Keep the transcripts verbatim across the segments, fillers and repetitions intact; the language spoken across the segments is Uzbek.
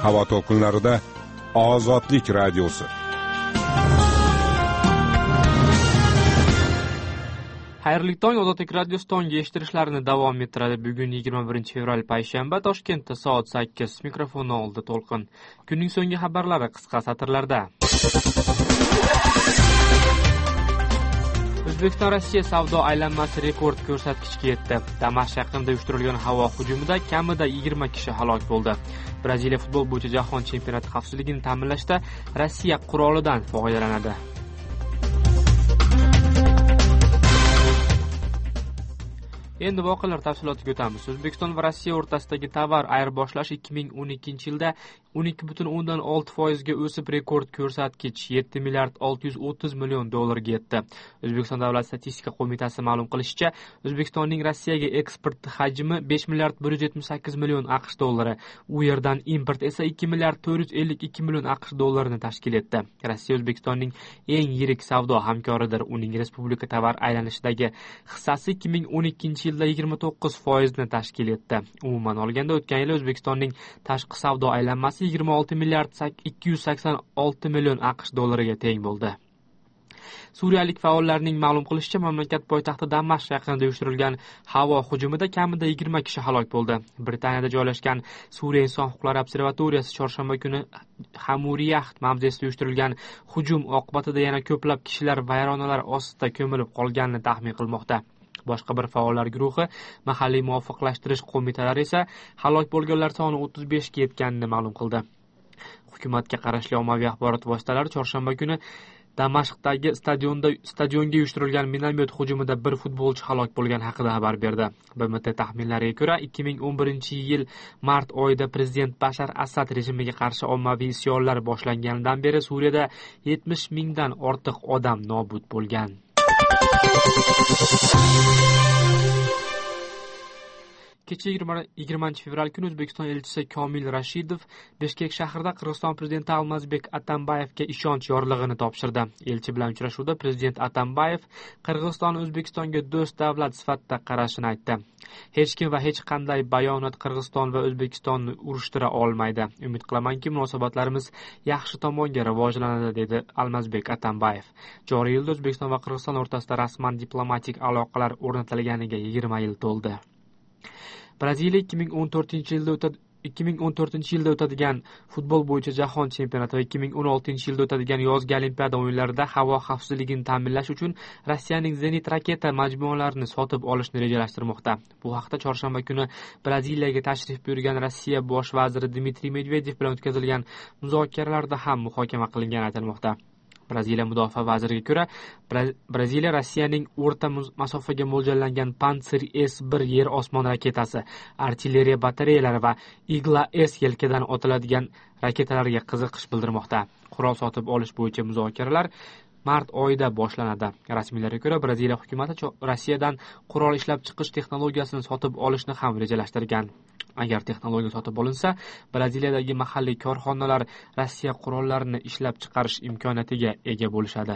Havo to'lqinlarida Ozodlik radiosi. Xayrli tong, Ozodlik radiosi tongi eshittirishlarini davom ettiradi. Bugun yigirma birinchi fevral payshanba, Toshkentda soat sakkiz. Mikrofon oldi To'lqin. Kunning so'nggi xabarlari qisqa satrlarda. O'zbekiston Rossiya savdo aylanmasi rekord ko'rsatkichga yetdi. Damashq yaqinida uyushtirilgan havo hujumida kamida yigirma kishi halok bo'ldi. Braziliya futbol bo'yicha jahon chempionati xavfsizligini ta'minlashda Rossiya qurolidan foydalanadi. Endi voqealar tafsilotiga o'tamiz. O'zbekiston va Rossiya o'rtasidagi tovar ayirboshlash ikki ming o'n ikkinchi yilda o'n ikki butun o'ndan olti foiz ga o'sib rekord ko'rsatkich yetti milliard olti yuz o'ttiz million dollarga yetdi. O'zbekiston Davlat statistika qo'mitasi ma'lum qilishicha, O'zbekistonning Rossiyaga eksport hajmi besh milliard bir yuz yetmish sakkiz million AQSh dollari, u yerdan import esa ikki milliard to'rt yuz ellik ikki million AQSh dollarini tashkil etdi. Rossiya O'zbekistonning eng yirik savdo hamkoridir. Uning respublika tovar aylanishidagi hissasi ikki ming o'n ikkinchi yilda yigirma to'qqiz foizni tashkil etdi. Umuman olganda o'tgan yil O'zbekistonning tashqi savdo aylanmasi yigirma olti milliard ikki yuz sakson olti million AQSh dollariga teng bo'ldi. Suriyalik faollarning ma'lum qilishicha, mamlakat poytaxti Damashq yaqinida uyushtirilgan havo hujumida kamida yigirma kishi halok bo'ldi. Britaniyada joylashgan Suriya inson huquqlari observatoriyasi chorshanba kuni Hamuriyaht mavzesida uyushtirilgan hujum oqibatida yana ko'plab kishilar vayronalar ostida ko'milib qolganini taxmin qilmoqda. Boshqa bir faollar guruhi, mahalliy muvofiqlashtirish qo'mitalari esa halok bo'lganlar soni o'ttiz besh ga yetganini ma'lum qildi. Hukumatga qarashli ommaviy axborot vositalari chorshanba kuni Damashqdagi stadionda stadionga uyushtirilgan minomyot hujumida bir futbolchi halok bo'lgani haqida xabar berdi. B M T taxminlariga ko'ra, ikki ming o'n birinchi yil mart oyida prezident Bashar Asad rejimiga qarshi ommaviy isyonlar boshlanganidan beri Suriyada yetmish mingdan ortiq odam nobud bo'lgan. Kecha yigirmanchi fevral kuni O'zbekiston elchisi Komil Rashidov Bishkek shahrida Qirg'iziston prezidenti Almazbek Atambayevga ishonch yorlig'ini topshirdi. Elchi bilan uchrashuvda prezident Atambayev Qirg'iziston O'zbekistonga do'st davlat sifatida qarashini aytdi. Hech kim va hech qanday bayonot Qirg'iziston va O'zbekistonni urushtira olmaydi. Umid qilamanki, munosabatlarimiz yaxshi tomonga rivojlanadi, dedi Almazbek Atambayev. Joriy yilda O'zbekiston va Qirg'iziston o'rtasida rasman diplomatik aloqalar o'rnatilganiga yigirma yil to'ldi. Braziliya ikki ming o'n to'rtinchi yilda o'tadi ikki ming o'n to'rtinchi yilda o'tadigan futbol bo'yicha jahon chempionati va ikki ming o'n oltinchi yilda o'tadigan yozgi olimpiada o'yinlarida havo xavfsizligini ta'minlash uchun Rossiyaning Zenit raketa majmualarini sotib olishni rejalashtirmoqda. Bu haqda chorshanba kuni Braziliyaga tashrif buyurgan Rossiya bosh vaziri Dmitriy Medvedev bilan o'tkazilgan muzokaralarda ham muhokama qilingani aytilmoqda. Braziliya mudofaa vaziriga ko'ra, Braziliya Rossiyaning o'rta masofaga mo'ljallangan Pantsir S bir yer osmon raketasi, artilleriya batareyalari va Igla S yelkadan otiladigan raketalarga qiziqish bildirmoqda. Qurol sotib olish bo'yicha muzokaralar mart oyida boshlanadi. Rasmiylarga ko'ra, Braziliya hukumati Rossiyadan qurol ishlab chiqish texnologiyasini sotib olishni ham rejalashtirgan. Agar texnologiya sotib olinsa, Braziliyadagi mahalliy korxonalar Rossiya qurollarini ishlab chiqarish imkoniyatiga ega bo'lishadi.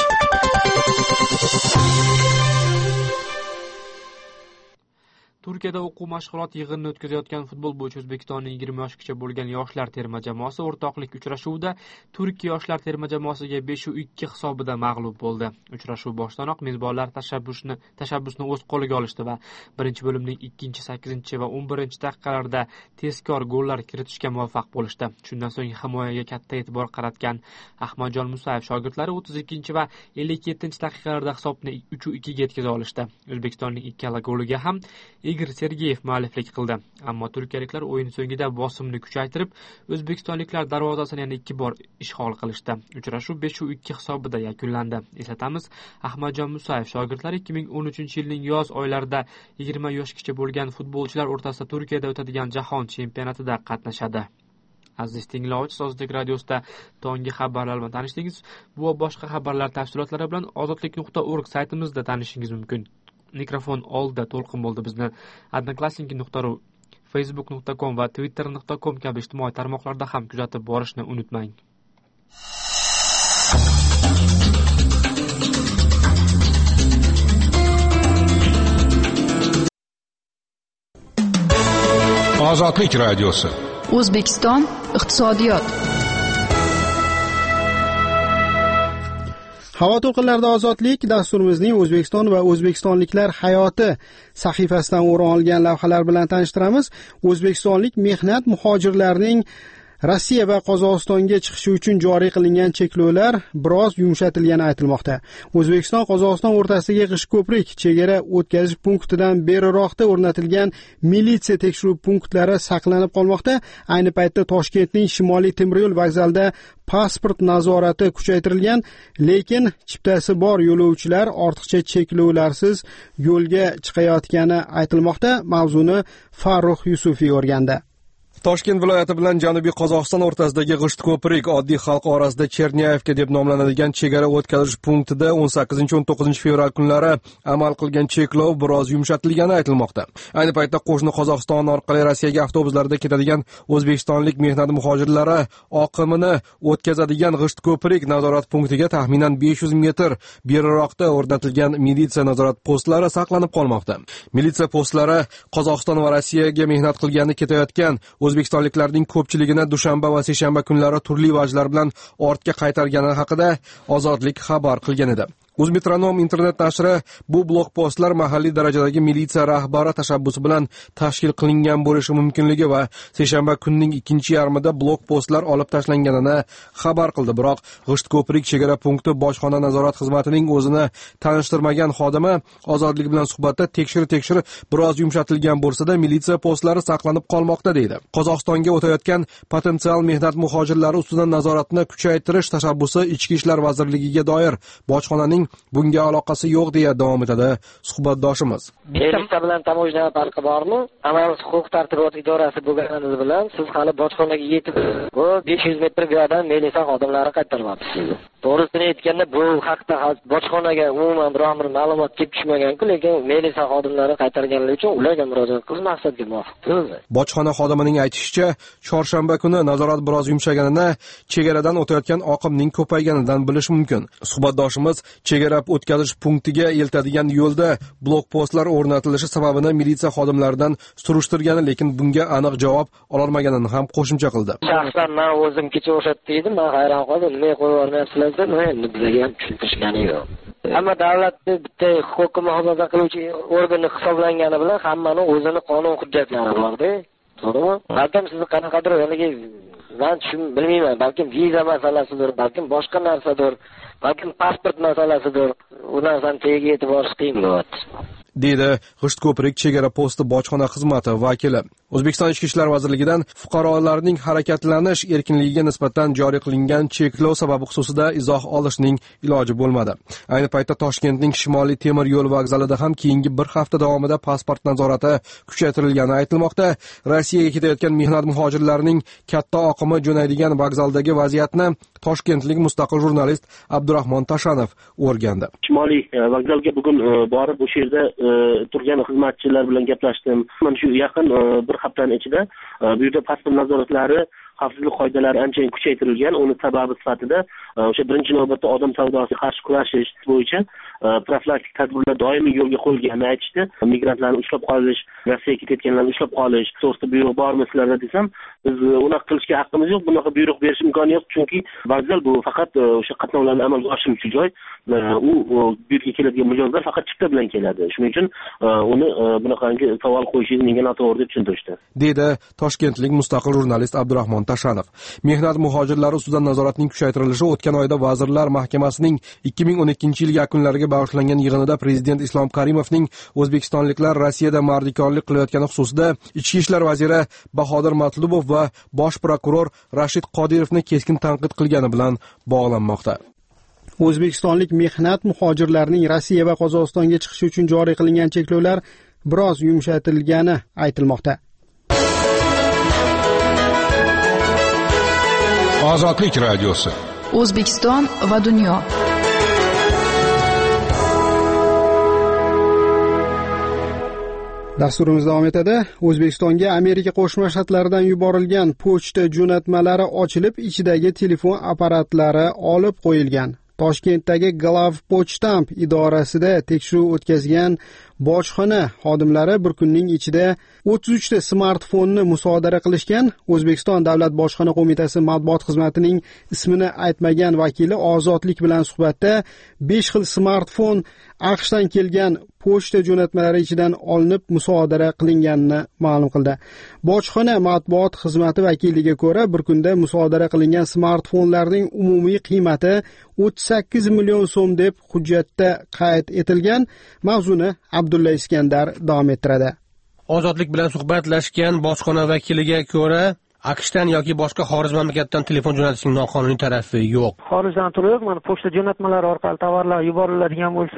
Turkiyada o'quv mashg'ulot yig'inini o'tkazayotgan futbol bo'yicha O'zbekistonning yigirma yoshgacha bo'lgan yoshlar terma jamoasi o'rtoqlik uchrashuvida Turkiya yoshlar terma jamoasiga besh ikki hisobida mag'lub bo'ldi. Uchrashuv boshdanoq mezbonlar tashabbusni tashabbusni o'z qo'liga olishdi va birinchi bo'limning ikkinchi, sakkizinchi va o'n birinchi daqiqalarida tezkor gollar kiritishga muvaffaq bo'lishdi. Shundan so'ng himoyaga katta e'tibor qaratgan Ahmadjon Musayev shogirdlari o'ttiz ikkinchi va ellik yettinchi daqiqalarda hisobni uch ikki ga yetkaza olishdi. O'zbekistonning ikkala goliga ham Igor Sergeyev mualliflik qildi. Ammo turkiyaliklar o'yin so'ngida bosimni kuchaytirib, o'zbekistonliklar darvozasini yana ikki bor ishg'ol qilishdi. Uchrashuv besh ikki hisobida yakunlandi. Eslatamiz, Ahmadjon Musayev shogirdlari ikki ming o'n uchinchi yilning yoz oylarida yigirma yoshgacha bo'lgan futbolchilar o'rtasida Turkiyada o'tadigan jahon chempionatida qatnashadi. Aziz tinglovchi, Ozodlik radiosida tongi xabarlar bilan tanishdingiz. Bu va boshqa xabarlar tafsilotlari bilan ozodlik nuqta org saytimizda tanishishingiz mumkin. Mikrofon oldida To'lqin bo'ldi. Bizni odnoklassniki nuqta ru, facebook nuqta com va twitter nuqta com kabi ijtimoiy tarmoqlarda ham kuzatib borishni unutmang. Ozodlik radiosi O'zbekiston iqtisodiyot. Havo to'lqinlarida ozodlik dasturimizning O'zbekiston va o'zbekistonliklar hayoti sahifasidan o'rin olgan lavhalar bilan tanishtiramiz. O'zbekistonlik mehnat muhojirlarining Rossiya va Qozog'istonga chiqishi uchun joriy qilingan cheklovlar biroz yumshatilgani aytilmoqda. O'zbekiston Qozog'iston o'rtasidagi G'ishtko'prik chegara o'tkazish punktidan beriroqda o'rnatilgan militsiya tekshiruv punktlari saqlanib qolmoqda. Ayni paytda Toshkentning Shimoliy temir yo'l vokzalida pasport nazorati kuchaytirilgan, lekin chiptasi bor yo'lovchilar ortiqcha cheklovlarsiz yo'lga chiqayotgani aytilmoqda. Mavzuni Farruh Yusufiy o'rgandi. Toshkent viloyati bilan Janubiy Qozog'iston o'rtasidagi G'ishtko'prik oddiy xalq orasida Chernyayevka deb nomlanadigan chegara o'tkazish punktida o'n sakkizinchi o'n to'qqizinchi fevral kunlari amal qilgan cheklov biroz yumshatilgani aytilmoqda. Ayni paytda qo'shni Qozog'iston orqali Rossiyaga avtobuslarda ketadigan o'zbekistonlik mehnat muhojirlari oqimini o'tkazadigan G'ishtko'prik nazorat punktiga taxminan besh yuz metr beriroqda o'rnatilgan militsiya nazorat postlari saqlanib qolmoqda. Militsiya postlari Qozog'iston va Rossiyaga mehnat qilgani ketayotgan O'zbekistonliklarning ko'pchiligini dushanba va seshanba kunlari turli vajlar bilan ortga qaytargani haqida Ozodlik xabar qilgan edi. O'zmetronom internet nashri bu blokpostlar mahalliy darajadagi militsiya rahbari tashabbusi bilan tashkil qilingan bo'lishi mumkinligi va seshanba kunning ikkinchi yarmida blokpostlar olib tashlanganini xabar qildi. Biroq G'ishtko'prik chegara punkti bojxona nazorat xizmatining o'zini tanishtirmagan xodimi Ozodlik bilan suhbatda tekshir-tekshir biroz yumshatilgan bo'lsa-da, militsiya postlari saqlanib qolmoqda deydi. Qozog'istonga o'tayotgan potensial mehnat muhojirlari ustidan nazoratni kuchaytirish tashabbusi Ichki ishlar vazirligiga doir bojxonaning bunga aloqasi yo'q deya davom etadi suhbatdoshimiz. Militsiya bilan tamojna farqi bormi? Amal huquq tartibot idorasi bo'lganingiz bilan siz hali bojxonaga yetib, bu besh yuz metr buyoqdan militsiya xodimlari qaytaryapsiz. To'g'risini aytganda bu haqda bojxonaga umuman biror bir ma'lumot kelib tushmagan-ku, lekin militsiya xodimlari qaytarganligi uchun ularga murojaat qilish maqsadga muvofiq. Bojxona xodimining aytishicha, chorshanba kuni nazorat biroz yumshaganini, chegaradan o'tayotgan oqimning ko'payganidan bilish mumkin. Suhbatdoshimiz chegara o'tkazish punktiga eltadigan yo'lda blokpostlar o'rnatilishi sababini militsiya xodimlaridan surishtirgani, lekin bunga aniq javob ololmaganini ham qo'shimcha qildi. Shaxsan men o'zim kecha o'shatdi edim, men hayron qoldim, nima qo'yib yubormayapsizlar deb, men bizga ham tushuntirishgani yo'q. Hamma davlatni bitta huquqni muhofaza qiluvchi organi hisoblangani bilan hammaning o'zini qonun hujjatlari bor-da. To'g'rimi? Balkim sizni qanaqadir yo'liga men tushun bilmayman, balkim viza masalasidir, balkim boshqa narsadir, balkim pasport masalasidir. U narsani tagiga yetib borish qiyin bo'lyapti. deydi G'ishtko'prik chegara posti bojxona xizmati vakili. O'zbekiston Ichki ishlar vazirligidan fuqarolarning harakatlanish erkinligiga nisbatan joriy qilingan cheklov sababi xususida izoh olishning iloji bo'lmadi. Ayni paytda Toshkentning Shimoliy temir yo'l vokzalida ham keyingi bir hafta davomida pasport nazorati kuchaytirilgani aytilmoqda. Rossiyaga ketayotgan mehnat muhojirlarining katta oqimi jo'naydigan vokzaldagi vaziyatni toshkentlik mustaqil jurnalist Abdurahmon Tashanov o'rgandi. Shimoliy vokzalga bugun borib o'sha yerda turgan xizmatchilar bilan gaplashdim. Mana shu yaqin bir haftaning ichida bu yerda pasport nazoratlari, xavfsizlik qoidalari ancha kuchaytirilgan. Uni sababi sifatida o'sha birinchi navbatda odam savdosiga qarshi kurashish bo'yicha profilaktik tadbirlar doimiy yo'lga qo'yilganini aytishdi. Migrantlarni ushlab qolish, Rossiyaga ketayotganlarni ushlab qolish to'g'risida buyruq bormi sizlarda desam, biz unaqa qilishga haqqimiz yo'q, bunaqa buyruq berish imkoni yo'q, chunki vokzal bu faqat o'sha qatnovlarni amalga oshiruvchi joy. U bu yerga keladigan mijozlar faqat chipta bilan keladi. Shuning uchun uni bunaqangi savol qo'yishingiz menga noto'g'ri deb tushuntirishdi, deydi toshkentlik mustaqil jurnalist Abdurahmon Tashanov. Mehnat muhojirlari ustidan nazoratning kuchaytirilishi o'tgan oyda Vazirlar Mahkamasining ikki ming o'n ikkinchi yil yakunlariga bag'ishlangan yig'inida Prezident Islom Karimovning O'zbekistonliklar Rossiyada mardikorlik qilayotgani xususida Ichki ishlar vaziri Bahodir Matlubov va bosh prokuror Rashid Qodirovni keskin tanqid qilgani bilan bog'lanmoqda. O'zbekistonlik mehnat muhojirlarining Rossiya va Qozog'istonga chiqishi uchun joriy qilingan cheklovlar biroz yumshatilgani aytilmoqda. Ozodlik radiosi. O'zbekiston va dunyo. Dasturimiz davom etadi. O'zbekistonga Amerika Qo'shma Shtatlaridan yuborilgan pochta jo'natmalari ochilib, ichidagi telefon apparatlari olib qo'yilgan. Toshkentdagi Glawpochtamp idorasida tekshiruv o'tkazgan bojxona xodimlari bir kunning ichida o'ttiz uchta smartfonni musodara qilishgan. O'zbekiston Davlat bojxona qo'mitasi matbuot xizmatining ismini aytmagan vakili Ozodlik bilan suhbatda besh xil smartfon AQShdan kelgan pochta jo'natmalari ichidan olinib musodara qilinganini ma'lum qildi. Bojxona matbuot xizmati vakiliga ko'ra, bir kunda musodara qilingan smartfonlarning umumiy qiymati o'ttiz sakkiz million so'm deb hujjatda qayd etilgan. Mavzuni Abdulla Iskandar davom ettiradi. Ozodlik bilan suhbatlashgan bojxona vakiliga ko'ra, AQShdan yoki boshqa xorij mamlakatdan telefon jo'natishning noqonuniy tarafi yo'q. Xorijdan turib, mana pochta jo'natmalari orqali tovarlar yuboriladigan bo'lsa,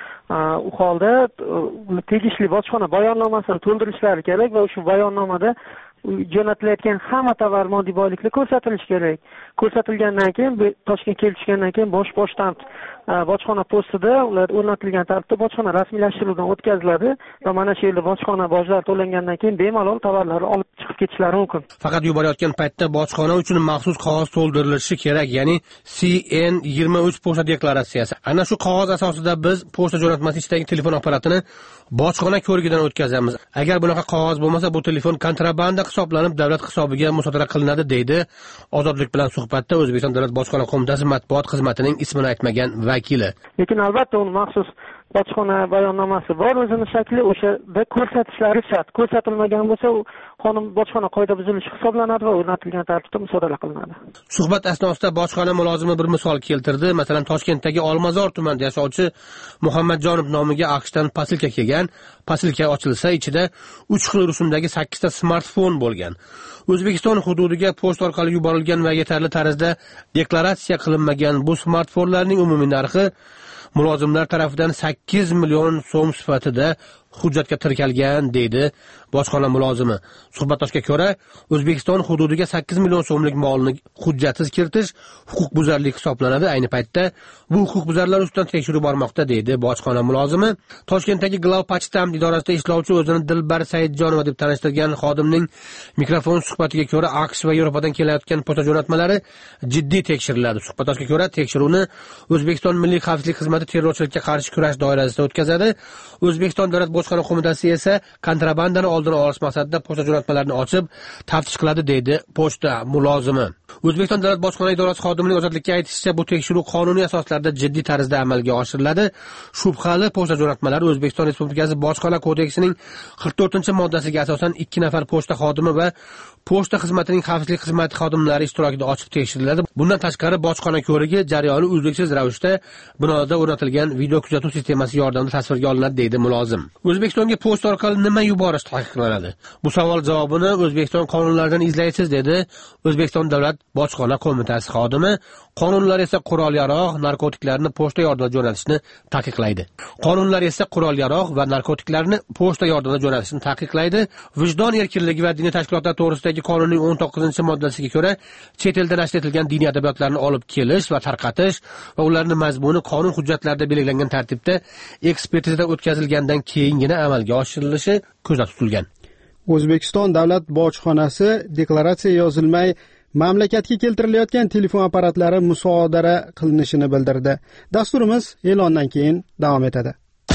u holda tegishli bojxona bayonnomasini to'ldirishlari kerak va shu bayonnomada jo'natilayotgan hamma tovar moddiy boyliklar ko'rsatilishi kerak. Ko'rsatilgandan keyin Toshkentga kelib tushgandan keyin bosh pochtam bojxona postida ular o'rnatilgan tartibda bojxona rasmiylashtiruvdan o'tkaziladi va mana shu yerda bojxona bojlar to'langandan keyin bemalol tovarlarni olib chiqib ketishlari mumkin. Faqat yuborayotgan paytda bojxona uchun maxsus qog'oz to'ldirilishi kerak, ya'ni C N yigirma uch pochta deklaratsiyasi. Ana shu qog'oz asosida biz pochta jo'natmasi ichidagi telefon apparatini bojxona ko'rigidan o'tkazamiz. Agar bunaqa qog'oz bo'lmasa, bu telefon kontrabanda hisoblanib davlat hisobiga musodara qilinadi, deydi Ozodlik bilan suhbatda O'zbekiston Davlat bojxona qo'mitasi matbuot xizmatining ismini aytmagan vakili. Lekin albatta uni maxsus bojxona bayonnomasi bor, o'zini shakli o'shada ko'rsatishlari shart. Ko'rsatilmagan bo'lsa, u qonun bojxona qoida buzilishi hisoblanadi va o'rnatilgan tartibda musodara qilinadi. Suhbat asnosida bojxona mulozimi bir misol keltirdi. Masalan, Toshkentdagi Olmazor tumanida yashovchi Muhammadjonov nomiga AQShdan posilka kelgan. Posilka ochilsa, ichida uch xil rusumdagi sakkiz ta smartfon bo'lgan. O'zbekiston hududiga pochta orqali yuborilgan va yetarli tarzda deklaratsiya qilinmagan bu smartfonlarning umumiy narxi mulozimlar tomonidan sakkiz million so'm sifatida hujjatga tirkalgan, deydi bojxona mulozimi. Suhbatdoshga ko'ra, O'zbekiston hududiga sakkiz million so'mlik molni hujjatsiz kiritish huquqbuzarlik hisoblanadi. Ayni paytda bu huquqbuzarlar ustidan tekshiruv bormoqda, deydi bojxona mulozimi. Toshkentdagi Glavpochtam idorasida ishlovchi o'zini Dilbar Saidjonova deb tanishtirgan xodimning mikrofon suhbatiga ko'ra, AQSh va Yevropadan kelayotgan pochta jo'natmalari jiddiy tekshiriladi. Suhbatdoshga ko'ra, tekshiruvni O'zbekiston Milliy xavfsizlik xizmati terrorchilikka qarshi kurash doirasida o'tkazadi. O'zbekiston Davlat bojxona qo'mitasi esa kontrabandani oldini olish maqsadida pochta jo'natmalarini ochib taftish qiladi, deydi pochta mulozimi. O'zbekiston Davlat bojxona idorasi xodimining Ozodlikka aytishicha, bu tekshiruv qonuniy asoslarda jiddiy tarzda amalga oshiriladi. Shubhali pochta jo'natmalari O'zbekiston Respublikasi bojxona kodeksining qirq to'rtinchi moddasiga asosan ikki nafar pochta xodimi va pochta xizmatining xavfsizlik xizmati xodimlari ishtirokida ochib tekshiriladi. Bundan tashqari bojxona ko'rigi jarayoni uzluksiz ravishda binoda o'rnatilgan video kuzatuv sistemasi yordamida tasvirga olinadi, deydi mulozim. O'zbekistonga pochta orqali nima yuborish taqiqlanadi? Bu savol javobini O'zbekiston qonunlaridan izlaysiz, dedi O'zbekiston Davlat bojxona qo'mitasi xodimi. Qonunlar esa qurol-yarog', narkotiklarni pochta yordamida jo'natishni taqiqlaydi. Qonunlar esa qurol-yarog' va narkotiklarni pochta yordamida jo'natishni taqiqlaydi. Vijdon erkinligi va diniy tashkilotlar to'g'risidagi qonunning o'n to'qqizinchi moddasiga ko'ra, chet elda nashr etilgan diniy adabiyotlarni olib kelish va tarqatish va ularning mazmuni qonun hujjatlarida belgilangan tartibda ekspertizadan o'tkazilgandan keyingina amalga oshirilishi ko'zda tutilgan. O'zbekiston Davlat bojxonasi deklaratsiya yozilmay mamlakatga keltirilayotgan telefon apparatlari musodara qilinishini bildirdi. Dasturimiz e'londan keyin davom etadi.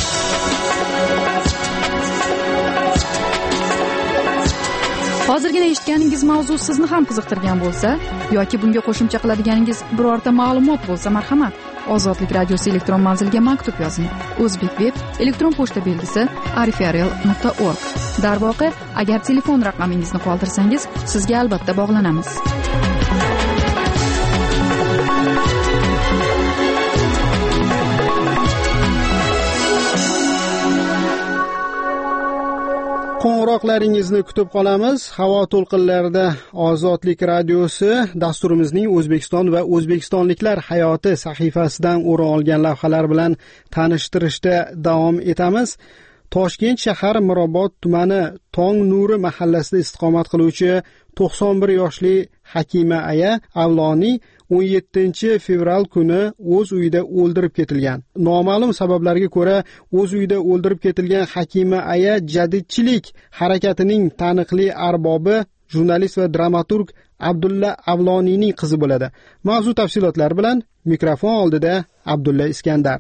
Hozirgina eshitganingiz mavzu sizni ham qiziqtirgan bo'lsa yoki bunga qo'shimcha qiladiganingiz birorta ma'lumot bo'lsa, marhamat, Ozodlik radiosi elektron manziliga maktub yozing. O'zbekveb elektron pochta belgisi arifarel nuqta org. Darvoqe, agar telefon raqamingizni qoldirsangiz, sizga albatta bog'lanamiz. Qo'ng'iroqlaringizni kutib qolamiz. Havo to'lqinlarida Ozodlik radiosi dasturimizning O'zbekiston va o'zbekistonliklar hayoti sahifasidan o'rin olgan lavhalar bilan tanishtirishda davom etamiz. Toshkent shahar Mirobod tumani Tong Nuri mahallasida istiqomat qiluvchi to'qson bir yoshli Hakima aya Avloniy o'n yettinchi fevral kuni o'z uyida o'ldirib ketilgan. Noma'lum sabablarga ko'ra o'z uyida o'ldirib ketilgan Hakima aya jadidchilik harakatining taniqli arbobi, jurnalist va dramaturg Abdulla Avloniyning qizi bo'ladi. Mavzu tafsilotlari bilan mikrofon oldida Abdulla Iskandar.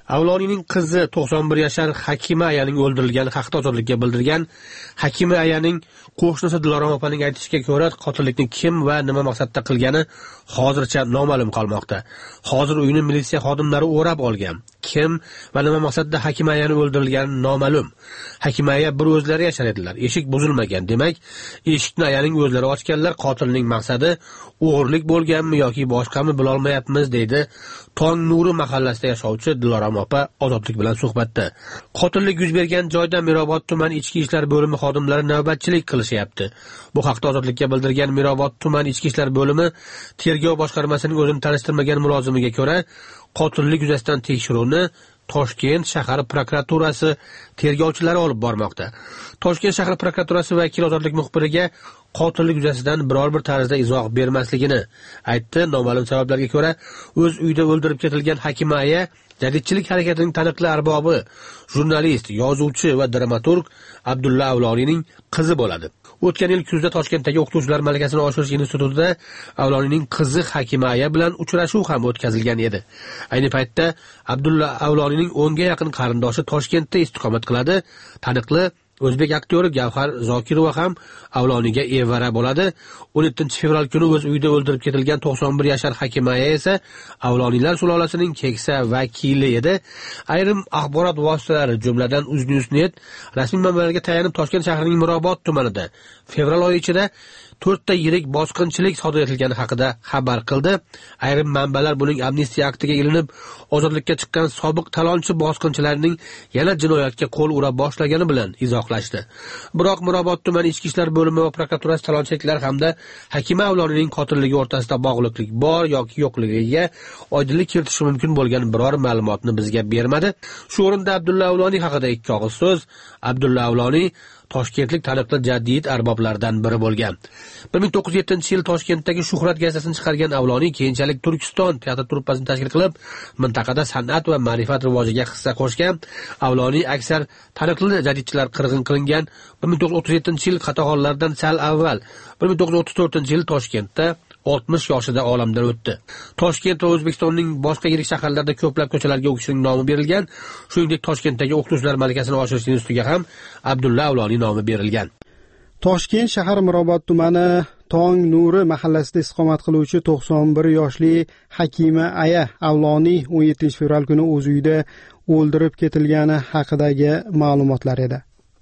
Avloniyning qizi to'qson bir yashar Hakima ayaning o'ldirilgani haqida ozodlikka bildirgan. Hakima ayaning qo'shnisi Dilorom opaning aytishiga ko'ra, qotillikni kim va nima maqsadda qilgani hozircha noma'lum qolmoqda. Hozir uyni militsiya xodimlari o'rab olgan. Kim va nima maqsadda Hakima ayani o'ldirilgani noma'lum. Hakima aya bir o'zlari yashar edilar. Eshik buzilmagan. Demak, eshikni ayaning o'zlari ochganlar. Qotilning maqsadi o'g'irlik bo'lganmi yoki boshqami bilolmayapmiz, deydi Tong Nuri mahallasida yashovchi Dilorom opa ozodlik bilan suhbatda. Qotillik yuz bergan joyda Mirobod tuman ichki ishlar bo'limi xodimlari navbatchilik qilishyapti. Bu haqda ozodlikka bildirgan Mirobod tuman ichki ishlar bo'limi tergov boshqarmasining o'zini tanishtirmagan mulozimiga ko'ra, qotillik yuzasidan tekshiruvni Toshkent shahar prokuraturasi tergovchilari olib bormoqda. Toshkent shahar prokuraturasi vakili ozodlik muxbiriga qotillik yuzasidan biror bir tarzda izoh bermasligini aytdi. Noma'lum sabablarga ko'ra o'z uyida o'ldirib ketilgan Hakima aya jadidchilik harakatining taniqli arbobi, jurnalist, yozuvchi va dramaturg Abdulla Avloniyning qizi bo'ladi. O'tgan yil kuzda Toshkentdagi o'qituvchilar malakasini oshirish institutida Avloniyning qizi Hakima aya bilan uchrashuv ham o'tkazilgan edi. Ayni paytda Abdulla Avloniyning o'nga yaqin qarindoshi Toshkentda istiqomat qiladi. Taniqli o'zbek aktyori Gavhar Zokirova ham Avloniyga evara bo'ladi. o'n yettinchi fevral kuni o'z uyida o'ldirib ketilgan to'qson bir yashar Hakima aya esa Avloniylar sulolasining keksa vakili edi. Ayrim axborot vositalari, jumladan UzNewsNet rasmiy manbalarga tayanib Toshkent shahrining Mirobod tumanida fevral oyi ichida to'rtta yirik bosqinchilik sodir etilgani haqida xabar qildi. Ayrim manbalar buning amnistiya aktiga ilinib, ozodlikka chiqqan sobiq talonchi bosqinchilarning yana jinoyatga qo'l ura boshlagani bilan izohlashdi. Biroq Mirobod tuman ichki ishlar bo'limi va prokuraturasi talonchiliklar hamda Hakima Avloniyning qotilligi o'rtasida bog'liqlik bor yoki yo'qligiga oydinlik kiritishi mumkin bo'lgan biror ma'lumotni bizga bermadi. Shu o'rinda Abdulla Avloniy haqida ikki og'iz so'z. Abdulla Avloniy Toshkentlik taniqli jadid arboblardan biri bo'lgan. bir ming to'qqiz yuz yettinchi yil Toshkentdagi Shuhrat gazetasini chiqargan Avloniy keyinchalik Turkiston teatr truppasini tashkil qilib, mintaqada san'at va ma'rifat rivojiga hissa qo'shgan. Avloniy aksar taniqli jadidchilar qirg'in qilingan. bir ming to'qqiz yuz o'ttiz yettinchi yil qatag'onlardan sal avval bir ming to'qqiz yuz o'ttiz to'rtinchi yil Toshkentda oltmish yoshida olamdan o'tdi. Toshkent va O'zbekistonning boshqa yirik shaharlarida ko'plab ko'chalarga u kishining nomi berilgan. Shuningdek, Toshkentdagi o'qituvchilar malakasini oshirish institutiga ham Abdulla Avloniy nomi berilgan. Toshkent shahar Mirobod tumani Tong Nuri mahallasida istiqomat qiluvchi to'qson bir yoshli Hakima aya Avloniy o'n yettinchi fevral kuni o'z uyida o'ldirib ketilgani haqidagi ma'lumotlar edi.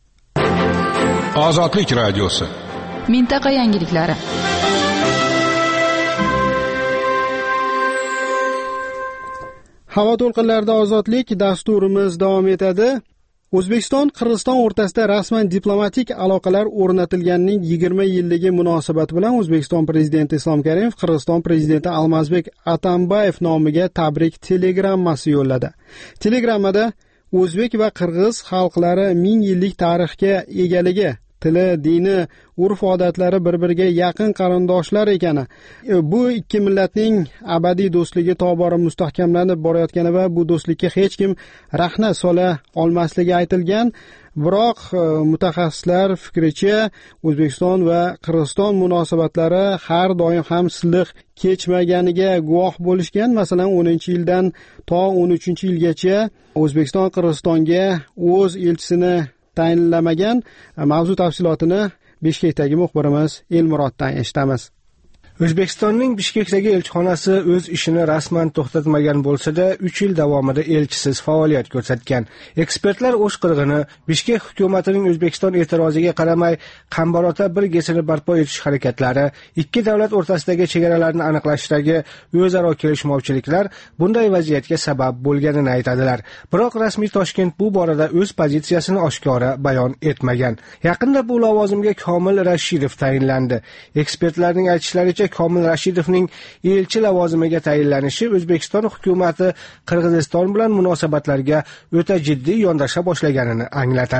Ozodlik radiosi. Mintaqa yangiliklari. Havo to'lqinlarida ozodlik dasturimiz davom etadi. O'zbekiston Qirg'iziston o'rtasida rasman diplomatik aloqalar o'rnatilganining yigirma yilligi munosabati bilan O'zbekiston prezidenti Islom Karimov Qirg'iziston prezidenti Almazbek Atambayev nomiga tabrik telegrammasi yo'lladi. Telegrammada o'zbek va qirg'iz xalqlari ming yillik tarixga egaligi, tili, dini, urf-odatlari bir-biriga yaqin qarindoshlar ekani, bu ikki millatning abadiy do'stligi tobora mustahkamlanib borayotgani va bu do'stlikka hech kim rahna sola olmasligi aytilgan. Biroq mutaxassislar fikricha O'zbekiston va Qirg'iziston munosabatlari har doim ham silliq kechmaganiga guvoh bo'lishgan. Masalan, o'ninchi yildan to o'n uchinchi yilgacha O'zbekiston Qirg'izistonga o'z elchisini tayinlamagan. Mavzu tafsilotini Bishkekdagi muxbirimiz Elmuroddan eshitamiz. O'zbekistonning Bishkekdagi elchixonasi o'z ishini rasman to'xtatmagan bo'lsa-da, uch yil davomida elchisiz faoliyat ko'rsatgan. Ekspertlar o'sh qirg'ini Bishkek hukumatining O'zbekiston e'tiroziga qaramay qambarota bir gesini barpo etish harakatlari, ikki davlat o'rtasidagi chegaralarni aniqlashdagi o'zaro kelishmovchiliklar bunday vaziyatga sabab bo'lganini aytadilar. Biroq rasmiy Toshkent bu borada o'z pozitsiyasini oshkora bayon etmagan. Yaqinda bu lavozimga Komil Rashidov tayinlandi. Ekspertlarning aytishlaricha Komil Rashidovning elchi lavozimiga tayinlanishi O'zbekiston hukumati Qirg'iziston bilan munosabatlarga o'ta jiddiy yondasha boshlaganini anglatadi.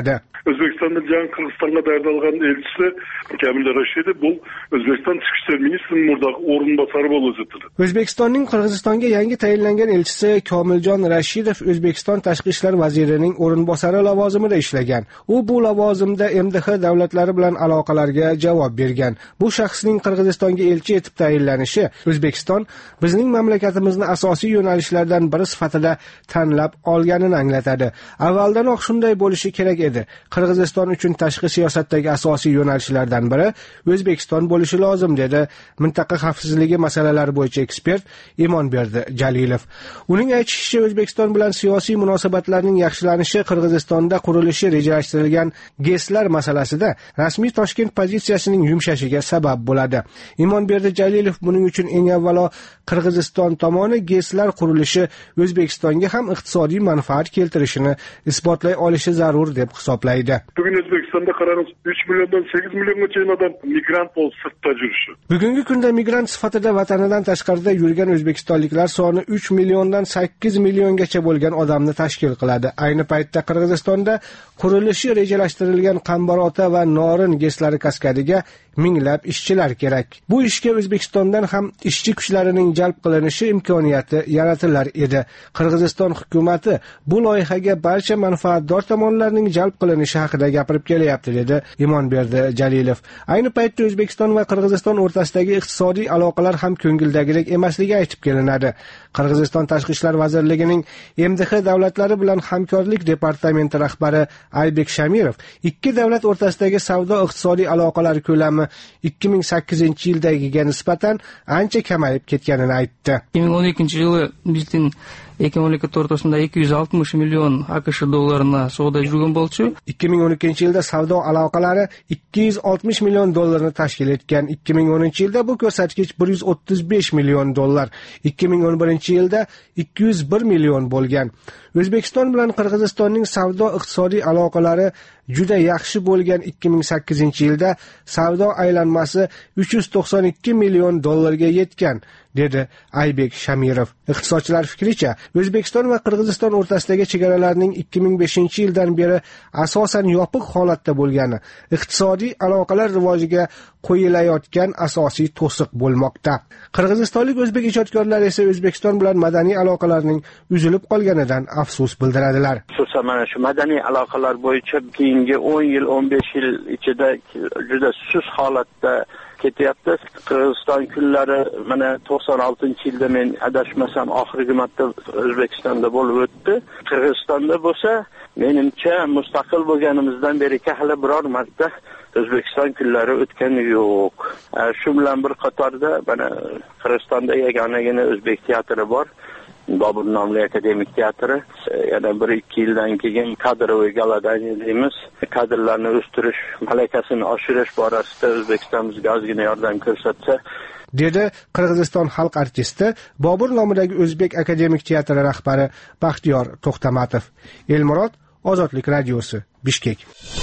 O'zbekistondan jan Qirg'izistonga tayyorlangan elchisi Kamil Rashidov bu O'zbekiston Tashqi ishlar ministrining murdaq o'rinbosari bo'lib o'zgartirildi. O'zbekistonning Qirg'izistonga yangi tayinlangan elchisi Komiljon Rashidov O'zbekiston Tashqi ishlar vazirining o'rinbosari lavozimida ishlagan. U bu lavozimda M D H davlatlari bilan aloqalarga javob bergan. Bu shaxsning Qirg'izistonga elchi etib tayinlanishi O'zbekiston bizning mamlakatimizni asosiy yo'nalishlardan biri sifatida tanlab olganini anglatadi. Avvaldanoq shunday bo'lishi kerak edi. Qirg'iziston uchun tashqi siyosatdagi asosiy yo'nalishlardan biri O'zbekiston bo'lishi lozim dedi mintaqa xavfsizligi masalalari bo'yicha ekspert Imonberdi Jalilov. Uning aytishicha, O'zbekiston bilan siyosiy munosabatlarning yaxshilanishi Qirg'izistonda qurilishi rejalashtirilgan GESlar masalasida rasmiy Toshkent pozitsiyasining yumshashiga sabab bo'ladi. Imonberdi Jalilov buning uchun eng avvalo Qirg'iziston tomoni GESlar qurilishi O'zbekistonga ham iqtisodiy manfaat keltirishini isbotlay olishi zarur deb hisoblaydi. Bugun O'zbekistonda qaramiz uch milliondan sakkiz milliongacha odam migrant bo'lib sirtda yurishi. Bugungi kunda migrant sifatida vatanidan tashqarida yurgan o'zbekistonliklar soni uch milliondan sakkiz milliongacha bo'lgan odamni tashkil qiladi. Ayni paytda Qirg'izistonda qurilishi rejalashtirilgan Qambarota va Norin GESlari kaskadiga minglab ishchilar kerak. Bu ishga O'zbekistondan ham ishchi kuchlarining jalb qilinishi imkoniyati yaratilar edi. Qirg'iziston hukumatı bu loyihaga barcha manfaatdor tomonlarning jalb qilinishi haqida gapirib kelyapti, dedi Imonberdi Jalilov. Ayni paytda O'zbekiston va Qirg'iziston o'rtasidagi iqtisodiy aloqalar ham ko'ngildagidek emasligi aytib kelinadi. Qirg'iziston Tashqi ishlar vazirligining M D H davlatlari bilan hamkorlik departamenti rahbari Aybek Shamirov ikki davlat o'rtasidagi savdo-iqtisodiy aloqalar ko'lami ikki ming sakkizinchi yildagiga nisbatan ancha kamayib ketganini aytdi. ikki ming o'n ikkinchi yili bizning ikki mamlakat o'rtasida ikki yuz oltmish million AQSh dollarini savdo yurgan bo'lchi. ikki ming o'n ikkinchi yilda savdo aloqalari ikki yuz oltmish million dollarni tashkil etgan. ikki ming o'ninchi yilda bu ko'rsatkich bir yuz o'ttiz besh million dollar, ikki ming o'n birinchi yilda ikki yuz bir million bo'lgan. O'zbekiston bilan Qirg'izistonning savdo-iqtisodiy aloqalari juda yaxshi bo'lgan ikki ming sakkizinchi yilda savdo aylanmasi uch yuz to'qson ikki million dollarga yetgan, dedi Aybek Shamirov. Iqtisodchilar fikricha, O'zbekiston va Qirg'iziston o'rtasidagi chegaralarning ikki ming beshinchi yildan beri asosan yopiq holatda bo'lgani iqtisodiy aloqalar rivojiga qo'yilayotgan asosiy to'siq bo'lmoqda. Qirg'izistonlik o'zbek ijodkorlar esa O'zbekiston bilan madaniy aloqalarning uzilib qolganidan afsus bildiradilar. Xususan mana shu madaniy aloqalar bo'yicha keyingi o'n yil, o'n besh yil ichida juda sust holatda ketyapti. Qirg'iziston kunlari mana to'qson oltinchi yilda men adashmasam oxirgi marta O'zbekistonda bo'lib o'tdi. Qirg'izistonda bo'lsa, menimcha mustaqil bo'lganimizdan beri hali biror marta O'zbekiston kunlari o'tgani yo'q. Shu bilan bir qatorda mana Qirg'izistonda yagonagina o'zbek teatri bor. Bobur nomli akademik teatri. Yana bir ikki yildan keyin kadroviy galadaniya deymiz. Kadrlarni o'stirish, malakasini oshirish borasida O'zbekiston bizga ozgina yordam ko'rsatsa, dedi Qirg'iziston xalq artisti Bobur nomidagi o'zbek akademik teatri rahbari Baxtiyor To'xtamatov. Elmurod, Ozodlik radiosi, Bishkek.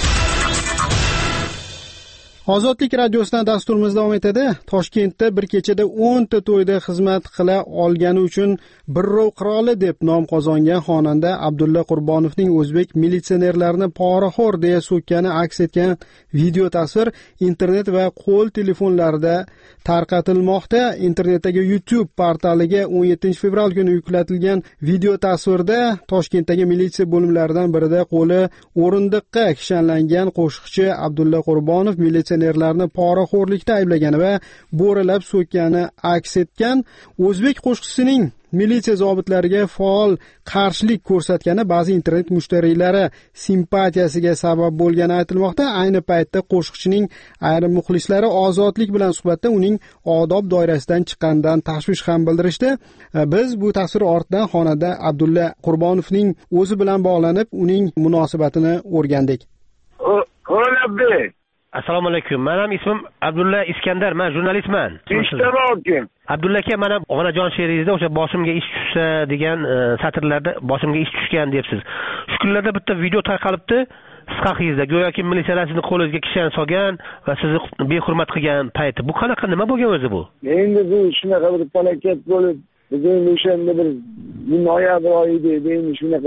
Ozodlik radiosidan dasturimiz davom etadi. Toshkentda bir kechada o'nta to'yda xizmat qila olgani uchun Birrov qiroli deb nom qozongan xonanda Abdulla Qurbonovning o'zbek militsionerlarini poraxo'r deya so'kkani aks etgan video tasvir internet va qo'l telefonlarida tarqatilmoqda. Internetdagi YouTube portaliga o'n yettinchi fevral kuni yuklatilgan video tasvirda Toshkentdagi militsiya bo'limlaridan birida qo'li o'rindiqqa kishanlangan qo'shiqchi Abdulla Qurbonov militsionerlarni poraxo'rlikda ayblagani va bo'ralab so'kkani aks etgan. O'zbek qo'shiqchisining militsiya zobitlariga faol qarshilik ko'rsatgani ba'zi internet mushtariylari simpatiyasiga sabab bo'lgani aytilmoqda. Ayni paytda qo'shiqchining ayrim muxlislari Ozodlik bilan suhbatda uning odob doirasidan chiqqanidan tashvish ham bildirishdi. Biz bu tasvir ortidan xonanda Abdulla Qurbonovning o'zi bilan bog'lanib, uning munosabatini o'rgandik. Qo'labdi. Assalomu alaykum. Mening ismim Abdulla Iskandar, men jurnalistman. Ishtirokim. Abdulla aka, mana onajon she'ringizda o'sha boshimga ish tushsa degan satrlarda boshimga ish tushgan deyapsiz. Shu kunlarda bitta video tarqalibdi. Siz haqingizda go'yoki militsiyalar sizni qo'lingizga kishan solgan va sizni behurmat qilgan payti. Bu qanaqa, nima bo'lgan o'zi bu? Endi bu shunaqa bir falokat bo'lib, bugun o'shanda bir noyabr oyida endi shunaqa bir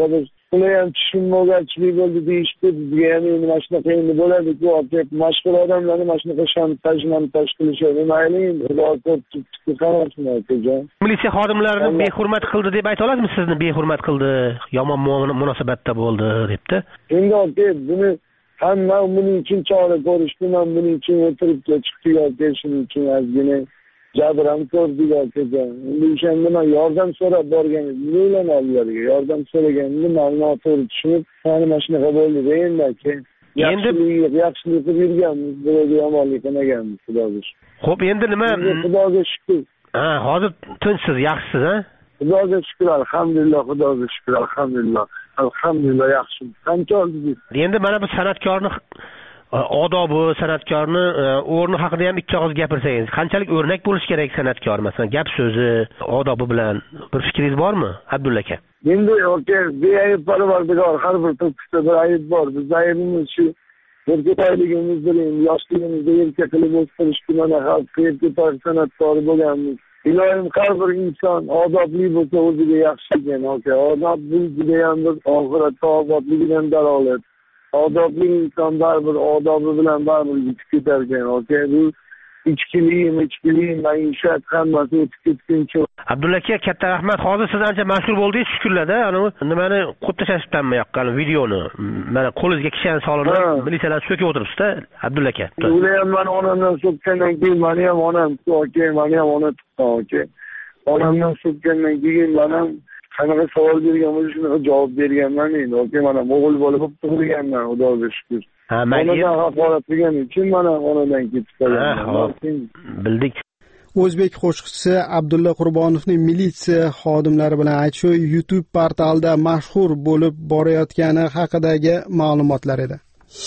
ular ham tushunmovchilik bo'ldi deyishdi. Bizga ham endi mana shunaqa endi bo'ladi-ku, otib mashhur odamlarni mana shunaqa shantaj mantaj qilishadi. Mayli, xudo ko'rib qarasin akajon. Militsiya xodimlarini behurmat qildi deb ayta olasizmi sizni? Behurmat qildi, yomon munosabatda bo'ldi debdi. Endi aka, buni hamma buning uchun chora ko'rishdi, men buning uchun o'tirib chiqdik yoki shuning uchun ozgina jabran ko'rdik akajon. Endi o'shanda men yordam so'rab borgan edim, ularga yordam so'raganimda men noto'g'ri tushunib, mana shunaqa bo'ldi endi aka. Endi yaxshilik qilib yurganmiz, birovga yomonlik qilmaganmiz, xudoga shukr. Xo'p, endi nima? Xudoga shukr. Ha, hozir tinchsiz, yaxshisiz, ha? Xudoga shukr, alhamdulillah, xudoga shukr, alhamdulillah. Alhamdulillah yaxshi. Qancha oldingiz? Endi mana bu san'atkorni odobi, san'atkorni o'rni haqida ham ikki og'iz gapirsangiz, qanchalik o'rnak bo'lish kerak san'atkor, masalan, gap so'zi, odobi bilan bir fikringiz bormi, Abdulla aka? Endi aka, beayb parvardigor, har bir to'qqizta bir ayb bor. Biz aybimiz shu erkakligimiz bilan, yoshligimizda erka qilib o'stirishga mana xalq erkak san'atkor bo'lganmiz. Ilohim har bir inson odobli bo'lsa o'ziga yaxshi ekan, aka. Odobli juda ham bir oxiratda obodligidan dalolat. Odobli inson baribir odobi bilan baribir yetib ketar ekan, aka. Bu ichkilik, ichkilik, maishat hammasi o'tib ketguncha. Abdulla aka, katta rahmat. Hozir siz ancha mashhur bo'ldingiz, shukrlar-da. Ana nimani qo'yib tashlashibmanmi yoqqan videoni. Mana qo'lingizga kishan solinib, militsiyalar so'kib o'tiribsiz-da, Abdulla aka. Ular ham men onamdan so'kkandan keyin meni ham onam, aka, meni ham ona tuqqan, aka. Onamdan so'kkandan keyin men ham qanaqa savol bergan bo'lsa, shunaqa javob berganman endi. Aka, mana o'g'il bola bo'lib tug'ilganman, xudoga shukr. Ha, mayli. Onadan haqorat qilgan uchun mana onadan ketib qolganman. Bildik. O'zbek qo'shiqchisi Abdulla Qurbonovning militsiya xodimlari bilan aytishuv YouTube portalida mashhur bo'lib borayotgani haqidagi ma'lumotlar edi.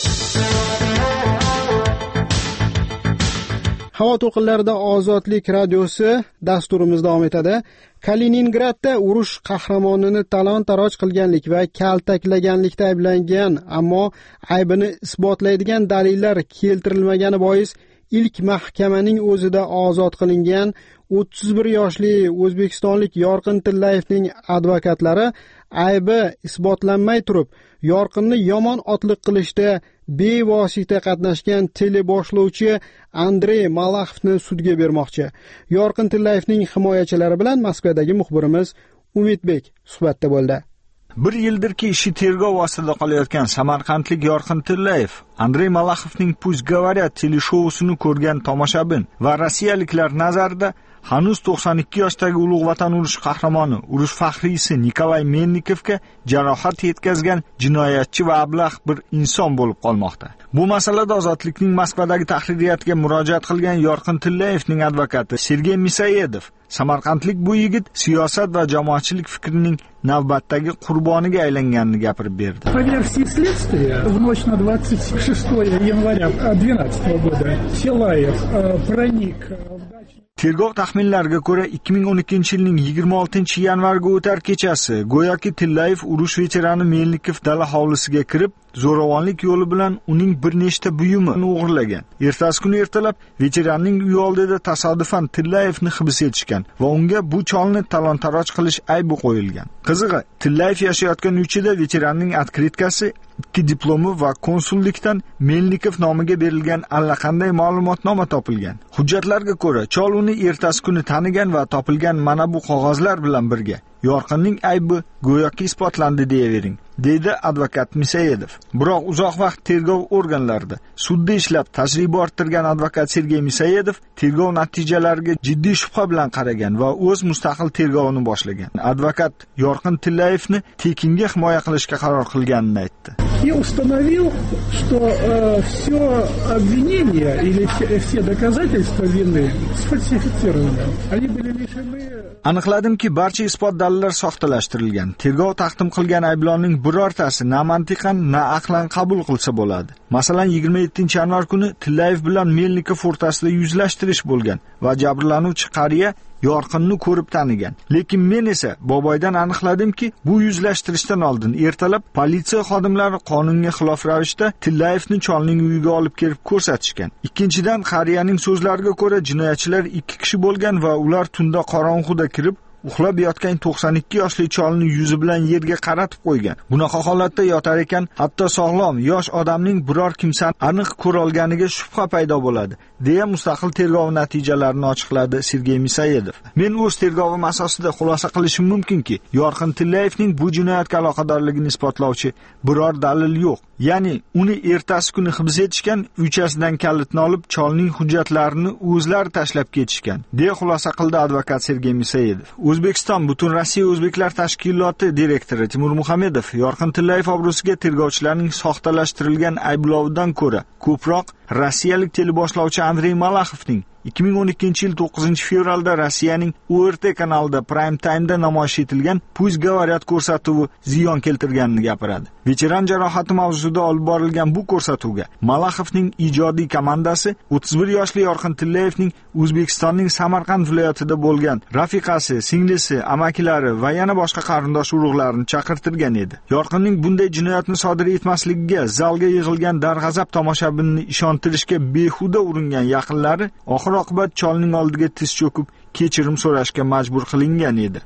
Havo to'lqinlarida Ozodlik radiosi dasturimiz davom etadi. Kaliningradda urush qahramonini talon-taroj qilganlik va kaltaklaganlikda ayblangan, ammo aybini isbotlaydigan dalillar keltirilmagani bois ilk mahkamaning o'zida ozod qilingan o'ttiz bir yoshli o'zbekistonlik Yorqin Tillayevning advokatlari aybi isbotlanmay turib, Yorqinni yomon otliq qilishda bevosita qatnashgan teleboshlovchi Andrey Malaxovni sudga bermoqchi. Yorqin Tillayevning himoyachilari bilan Moskvadagi muxbirimiz Umidbek suhbatda bo'ldi. Bir yildirki ishi tergov ostida qolayotgan samarqandlik Yorqin Tillayev Andrey Malaxovning "Pусть говорят" teleshousini ko'rgan tomoshabin va rossiyaliklar nazarida hanuz to'qson ikki yoshdagi ulug' vatan urush qahramoni, urush faxriysi Nikolay Melnikovga jarohat yetkazgan jinoyatchi va ablah bir inson bo'lib qolmoqda. Bu masalada Ozodlikning Moskvadagi tahririyatiga murojaat qilgan Yorqin Tillayevning advokati Sergey Misayedov samarqandlik bu yigit siyosat va jamoatchilik fikrining navbatdagi qurboniga aylanganini gapirib berdi. По версии следствия, в ночь на двадцать шестое января двенадцатого года Силаев проник в дачный. Tergov taxminlariga ko'ra ikki ming o'n ikkinchi yilning yigirma oltinchi yanvarga o'tar kechasi go'yoki Tillayev urush veterani Melnikov dala hovlisiga kirib, zo'ravonlik yo'li bilan uning bir nechta buyumini o'g'irlagan. Ertasi kuni ertalab veteranning uyi oldida tasodifan Tillayevni hibs etishgan va unga bu cholni talon-taroj qilish aybi qo'yilgan. Qizig'i, Tillayev yashayotgan uychida veteranning otkritkasi, ikki diplomi va konsullikdan Melnikov nomiga berilgan allaqanday ma'lumotnoma topilgan. Hujjatlarga ko'ra, chol uni ertasi kuni tanigan va topilgan mana bu qog'ozlar bilan birga Yorqinning aybi go'yoki isbotlandi deyavering, deydi advokat Misayedov. Biroq uzoq vaqt tergov organlarida sudda ishlab tajriba orttirgan advokat Sergey Misayedov tergov natijalariga jiddiy shubha bilan qaragan va o'z mustaqil tergovini boshlagan. Advokat Yorqin Tillayevni tekinga himoya qilishga qaror qilganini aytdi. И установил, что э, все обвинения или все, все доказательства вины сфальсифицированы. Они были лишены. Aniqladimki, barcha isbot dalillar soxtalashtirilgan. Tergov taqdim qilgan ayblovning birortasi na mantiqan, na aqlan qabul qilsa bo'ladi. Masalan, yigirma yettinchi yanvar kuni Tillayev bilan Melnikov o'rtasida yuzlashtirish bo'lgan va jabrlanuvchi qariya Yorqinni ko'rib tanigan. Lekin men esa boboydan aniqladimki, bu yuzlashtirishdan oldin ertalab politsiya xodimlari qonunga xilof ravishda Tillayevni cholning uyiga olib kelib ko'rsatishgan. Ikkinchidan, qariyaning so'zlariga ko'ra jinoyatchilar ikki kishi bo'lgan va ular tunda qorong'uda kirib, uxlab yotgan to'qson ikki yoshli cholni yuzi bilan yerga qaratib qo'ygan. Bunaqa holatda yotar ekan, hatto sog'lom yosh odamning biror kimsani aniq ko'ra olganiga shubha paydo bo'ladi, deya mustaqil tergov natijalarini ochiqladi Sergey Misayedov. Men o'z tergovim asosida xulosa qilishim mumkinki, Yorqin Tillayevning bu jinoyatga aloqadorligini isbotlovchi biror dalil yo'q. Ya'ni uni ertasi kuni hibs etishgan, uychasidan kalitni olib, cholning hujjatlarini o'zlari tashlab ketishgan, deya xulosa qildi advokat Sergey Misayedov. O'zbekiston Butun Rossiya o'zbeklar tashkiloti direktori Timur Muhamedov Yorqin Tillayev obro'siga tergovchilarning soxtalashtirilgan ayblovidan ko'ra ko'proq rossiyalik teleboshlovchi Andrey Malaxovning ikki ming o'n ikkinchi yil to'qqizinchi fevralda Rossiyaning O R T kanalida Prime Time'da namoyish etilgan Pусть говорят ko'rsatuvi ziyon keltirganini gapiradi. Veteran jarohati mavzusida olib borilgan bu ko'rsatuvga Malaxovning ijodiy komandasi o'ttiz bir yoshli Yorqin Tillayevning O'zbekistonning Samarqand viloyatida bo'lgan rafiqasi, singlisi, amakilari va yana boshqa qarindosh urug'larini chaqirtirgan edi. Yorqinning bunday jinoyatni sodir etmasligiga zalga yig'ilgan darg'azab tomoshabinni ishontirishga behuda uringan yaqinlari oxir oqibat cholning oldiga tiz cho'kib kechirim so'rashga majbur qilingan edi.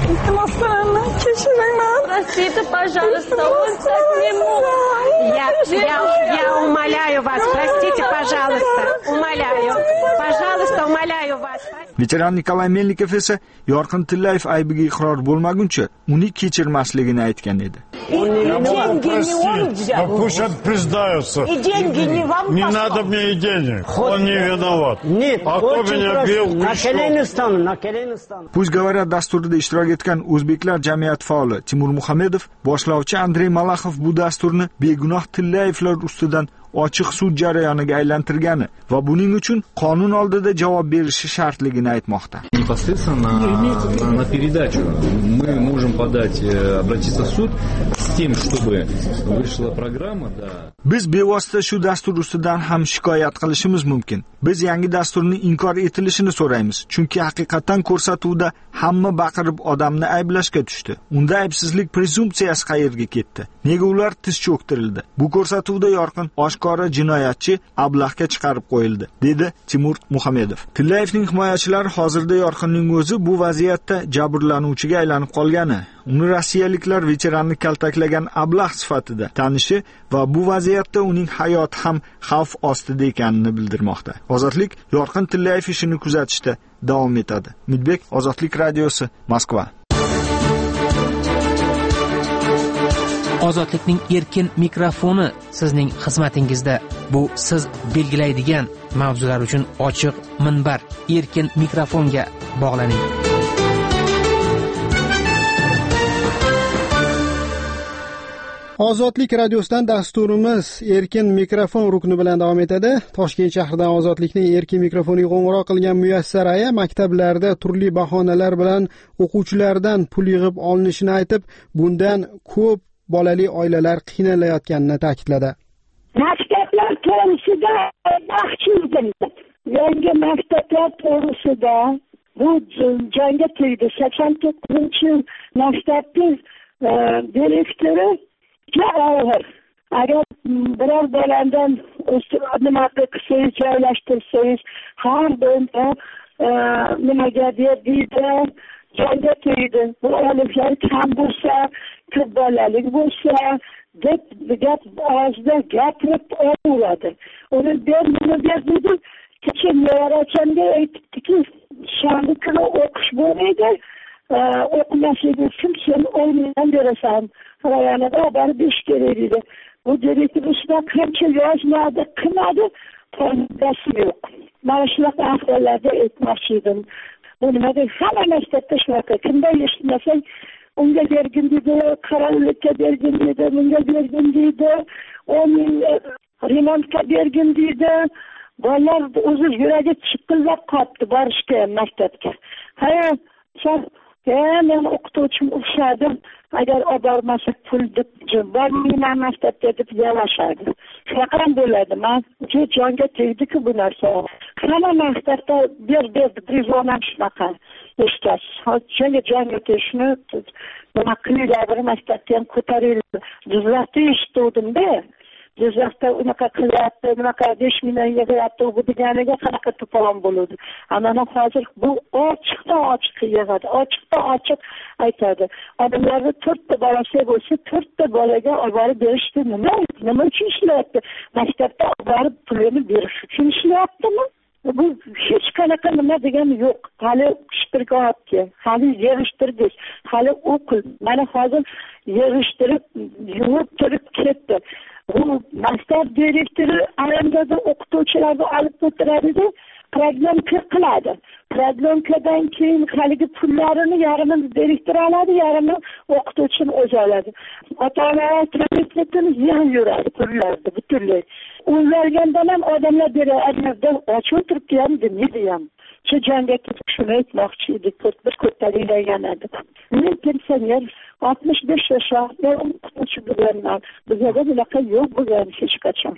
Простите, пожалуйста, он так не мог. Я, я, я умоляю вас, простите, пожалуйста, умоляю. Пожалуйста, умоляю вас. Veteran Nikolay Melnikov esa Yorqin Tillayev aybiga iqror bo'lmaguncha uni kechirmasligini aytgan edi. И деньги не он взял. Пусть он признается. И деньги не вам Не надо мне и денег. Он не виноват. Нет, а кто меня бил? На колени стану, на колени стану. Pусть говорят dasturida ishtirok etgan o'zbeklar jamiyat faoli Timur Muhamedov, boshlovchi Andrey Malaxov bu dasturni begunoh Tillayevlar ustidan ochiq sud jarayoniga aylantirgani va buning uchun qonun oldida javob berishi shartligini aytmoqda. Непосредственно на, на, на передачу мы можем подать, обратиться в суд с тем, чтобы вышла программа, да. Biz bevosita shu dastur ustidan ham shikoyat qilishimiz mumkin. Biz yangi dasturni inkor etilishini so'raymiz, chunki haqiqatan ko'rsatuvda hamma baqirib odamni ayblashga tushdi. Unda aybsizlik prezumpsiyasi qayerga ketdi? Nega ular tiz cho'ktirildi? Bu ko'rsatuvda Yorqin oshkora jinoyatchi ablahga chiqarib qo'yildi, dedi Timur Muhamedov. Tillayevning himoyachilari hozirda Yorqinning o'zi bu vaziyatda jabrlanuvchiga aylanib qolgani, uni rossiyaliklar veteranni kaltaklagan ablah sifatida tanishi va bu vaziyatda uning hayoti ham xavf ostida ekanini bildirmoqda. Ozodlik Yorqin Tillayev ishini kuzatishda davom etadi. Midbek, Ozodlik radiosi, Moskva. Ozodlikning erkin mikrofoni sizning xizmatingizda. Bu siz belgilaydigan mavzular uchun ochiq minbar. Erkin mikrofonga bog'laning. Ozodlik radiosidan dasturimiz Erkin mikrofon rukni bilan davom etadi. Toshkent shahridan Ozodlikning erkin mikrofoniga qo'ng'iroq qilgan muyassara maktablarda turli bahonalar bilan o'quvchilardan pul yig'ib olinishini aytib, bundan ko'p bolali oilalar qiynalayotganini ta'kidladi. Maktablar to'g'risida baxtlidim. Yangi maktablar to'g'risida bu jangga tegdi. sakson to'qqizinchi yil maktabning direktori og'ir. Agar biror bolandan nima qilsangiz, joylashtirsangiz, har doim nimaga deydi, jangga tegdi. Bu olimlar kam bo'lsa, ko'p bolalik bo'lsa, deb gap og'zida gapirib olaveradi. Uni ber, buni ber dedi. Kecha nevarachamga aytibdiki, shanba kuni o'qish bo'lmaydi, o'qimasligi uchun sen o'yindan berasan. Rayonida oborib berish kerak dedi. Bu direktor ustiga qancha yozmadi, qilmadi, foydasi yo'q. Mana shunaqa ahvollarda aytmoqchi edim. Bu nimaga hamma maktabda shunaqa. Kimda eshitmasang, unga bergin dedi, qarovullikka bergin dedi, bunga bergin dedi, o'n ming remontga bergin dedi. Bolalar o'zi yuragi chiqillab qolibdi borishga maktabga. Ha, sen men o'qituvchim ushladim. Agar obormasa pul deb bormayman maktabga deb yalashadi. Shunaqa bo'ladi. Men juda jonga tegdi-ku bu narsa. Hamma maktabda ber deb prizvonam shunaqa. Eshitasiz. Hozir jonga tegishni nima qilinglar, bir maktabga ham ko'taringlar. Jizzaxda eshitdim-da. Jizzaxda unaqa qilyapti, bunaqa besh millionga qilyapti, bu deganiga qanaqa to'polon bo'ladi. Ana hozir bu ochiqdan ochiq yig'adi, ochiqdan ochiq aytadi. Odamlarga to'rtta bolasi bo'lsa, to'rtta bolaga olib borib berishdi. Nima? Nima uchun ishlayapti? Maktabda olib borib pulini berish uchun ishlayaptimi? Bu hech qanaqa nima degani yo'q. Hali ishtirgotga, hali yig'ishtirdik, hali o'qil. Mana hozir yig'ishtirib, yuvib turib ketdi. Bu maktab direktori aramdagi o'qituvchilarni olib o'tiradi, prognomka qiladi. Prognomkadan keyin haligi pullarini yarmini direktor oladi, yarmini o'qituvchini o'zi oladi. Ota-onalar transportini yig'ib yuradi pullarni butunlay. O'ylagandan ham odamlar beradi, ochib o'tiribdi ham demidi ham. Shu jangga ketib shuni aytmoqchi edik, bir ko'tarilgan edi. Men pensioner oltmish besh yoshda o'qituvchi bo'lganman. Bizda bunaqa yo'q bo'lgan hech qachon.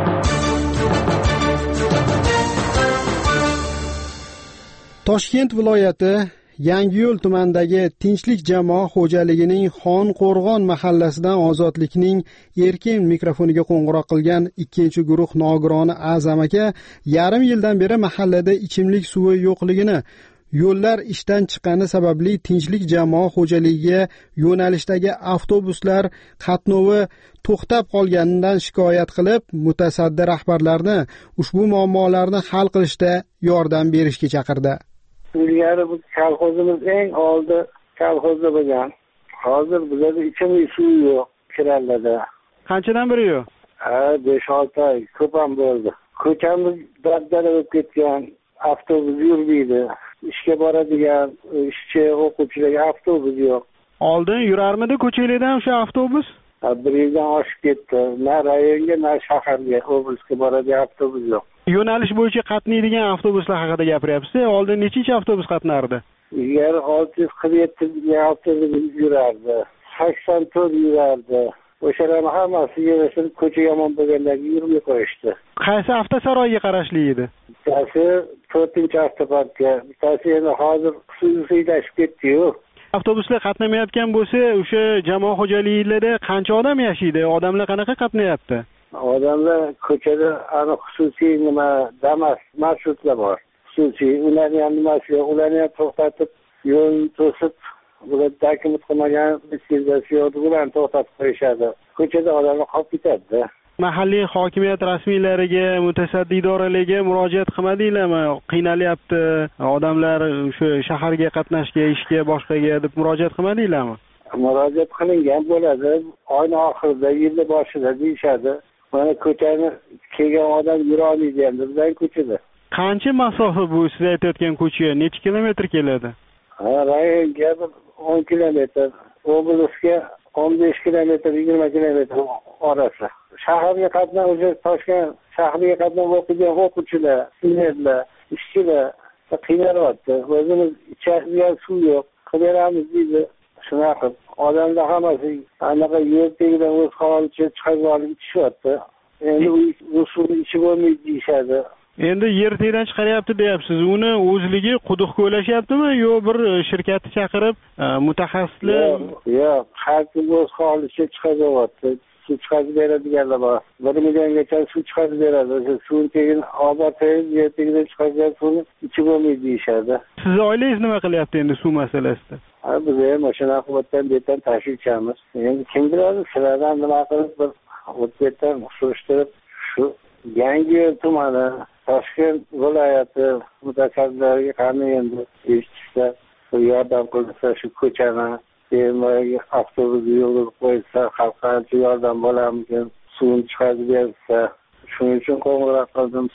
Toshkent viloyati Yangiyo'l tumanidagi Tinchlik jamoa xo'jaligining Xonqo'rg'on mahallasidan Ozodlikning erkin mikrofoniga qo'ng'iroq qilgan ikkinchi guruh nogironi A'zam aka yarim yildan beri mahallada ichimlik suvi yo'qligini, yo'llar ishdan chiqqani sababli Tinchlik jamoa xo'jaligiga yo'nalishdagi avtobuslar qatnovi to'xtab qolganidan shikoyat qilib, mutasaddi rahbarlarni ushbu muammolarni hal qilishda yordam berishga chaqirdi. Ilgari bu kolxozimiz eng oldi kolxozda bo'lgan. Hozir bizda ichimlik suvi yo'q kirallarda. Qanchadan beri yo'q? Ha, besh olti oy ko'p ham bo'ldi. Ko'chamiz dabdala bo'lib ketgan, avtobus yurmaydi. Ishga boradigan ishchi o'quvchilarga avtobus yo'q. Oldin yurarmidi ko'chalarda ham o'sha avtobus? Bir yildan oshib ketdi. Na rayonga, na shaharga oblastga boradigan avtobus yo'q. Yo'nalish bo'yicha qatnaydigan avtobuslar haqida gapiryapsiz. Oldin nechinchi avtobus qatnardi? Ilgari olti yuz qirq yetti avtobus yurardi. sakson to'rt yurardi. O'shalarning hammasi yig'ishib ko'cha yomon bo'lganlarga yurmay qo'yishdi. Qaysi avtosaroyga qarashli edi? Bittasi to'rtinchi avtoparkka, bittasi endi hozir xususiylashib ketdi-yu. Avtobuslar qatnamayotgan bo'lsa, o'sha jamoa xo'jaliklarida qancha odam yashaydi? Odamlar qanaqa qatnayapti? Odamlar ko'chada ana xususiy nima Damas marshrutlar bor. Xususiy ularni ham nimasi yo'q, ularni ham to'xtatib, yo'lni to'sib, bular dokument qilmagan biskizasiyo'ni ularni to'xtatib qo'yishadi. Ko'chada odamlar qolib ketadi. Mahalliy hokimiyat rasmiylariga, mutasaddi idoralarga murojaat qilmadinglarmi? Qiynalyapti, odamlar o'sha shaharga qatnashga, ishga, boshqaga deb murojaat qilmadinglarmi? Murojaat qilingan bo'ladi. Oyning oxirida, yilning boshida deyishadi. Mana ko'chani kelgan odam yura olmaydi endi bizning ko'chada. Qancha masofa bu siz aytayotgan ko'cha? Necha kilometr keladi? Ha, rayonga o'n kilometr, oblastga o'n besh kilometr, yigirma kilometr orasi. Shaharga qatnab o'sha Toshkent shahriga qatnab o'qigan o'quvchilar, studentlar, ishchilar qiynalyapti. O'zimiz ichadigan suv yo'q, qilyapmiz deydi. Shunaqa odamlar hammasi anaqa yer tagidan o'z holicha chiqarib olib ichishyapti. Endi u suvni ichib bo'lmaydi deyishadi. Endi yer tagidan chiqaryapti deyapsiz. Uni o'zligi quduq ko'lashyaptimi yo bir shirkatni chaqirib mutaxassislar? Yo'q, har kim o'z holicha chiqaryapti. Suv chiqarib beradiganlar bor. bir milliongacha suv chiqarib beradi. O'sha suvni tagini oborib, yer tagidan chiqargan suvni ichib bo'lmaydi deyishadi. Siz oilangiz nima qilyapti endi suv masalasida? Ha, biz ham mashina oqibatdan beton tashuvchamiz. Endi kim biladi, sizlardan nima qilib bir o'tdan surishtirib shu Yangiyo'l tumani, Toshkent viloyati mutasaddilariga qanday endi eshitishsa, yordam qilsa shu ko'chani Termaga avtobus yo'lga qo'ysa, xalqqa yordam bo'larmikin, suvni chiqarib bersa, shuning uchun qo'ng'iroq qildim.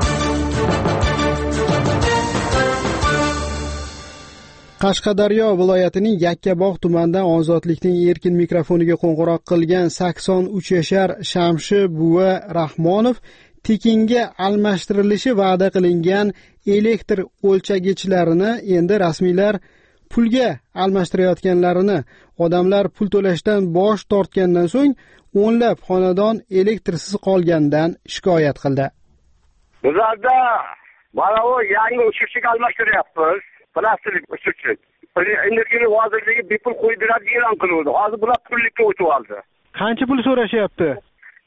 Qashqadaryo viloyatining Yakkabog' tumanidan Ozodlikning erkin mikrofoniga qo'ng'iroq qilgan sakson uch yashar Shamshi buva Rahmonov tekinga almashtirilishi va'da qilingan elektr o'lchagichlarini endi rasmiylar pulga almashtirayotganlarini, odamlar pul to'lashdan bosh tortgandan so'ng o'nlab xonadon elektrsiz qolgandan shikoyat qildi. Bizlarda mana bu yangi o'chirishga almashtiryapmiz. Plastik o'chirishlik. Energiya vazirligi bepul qo'ydiradi e'lon qildi. Hozir bular pullikka o'tib oldi. Qancha pul so'rashyapti?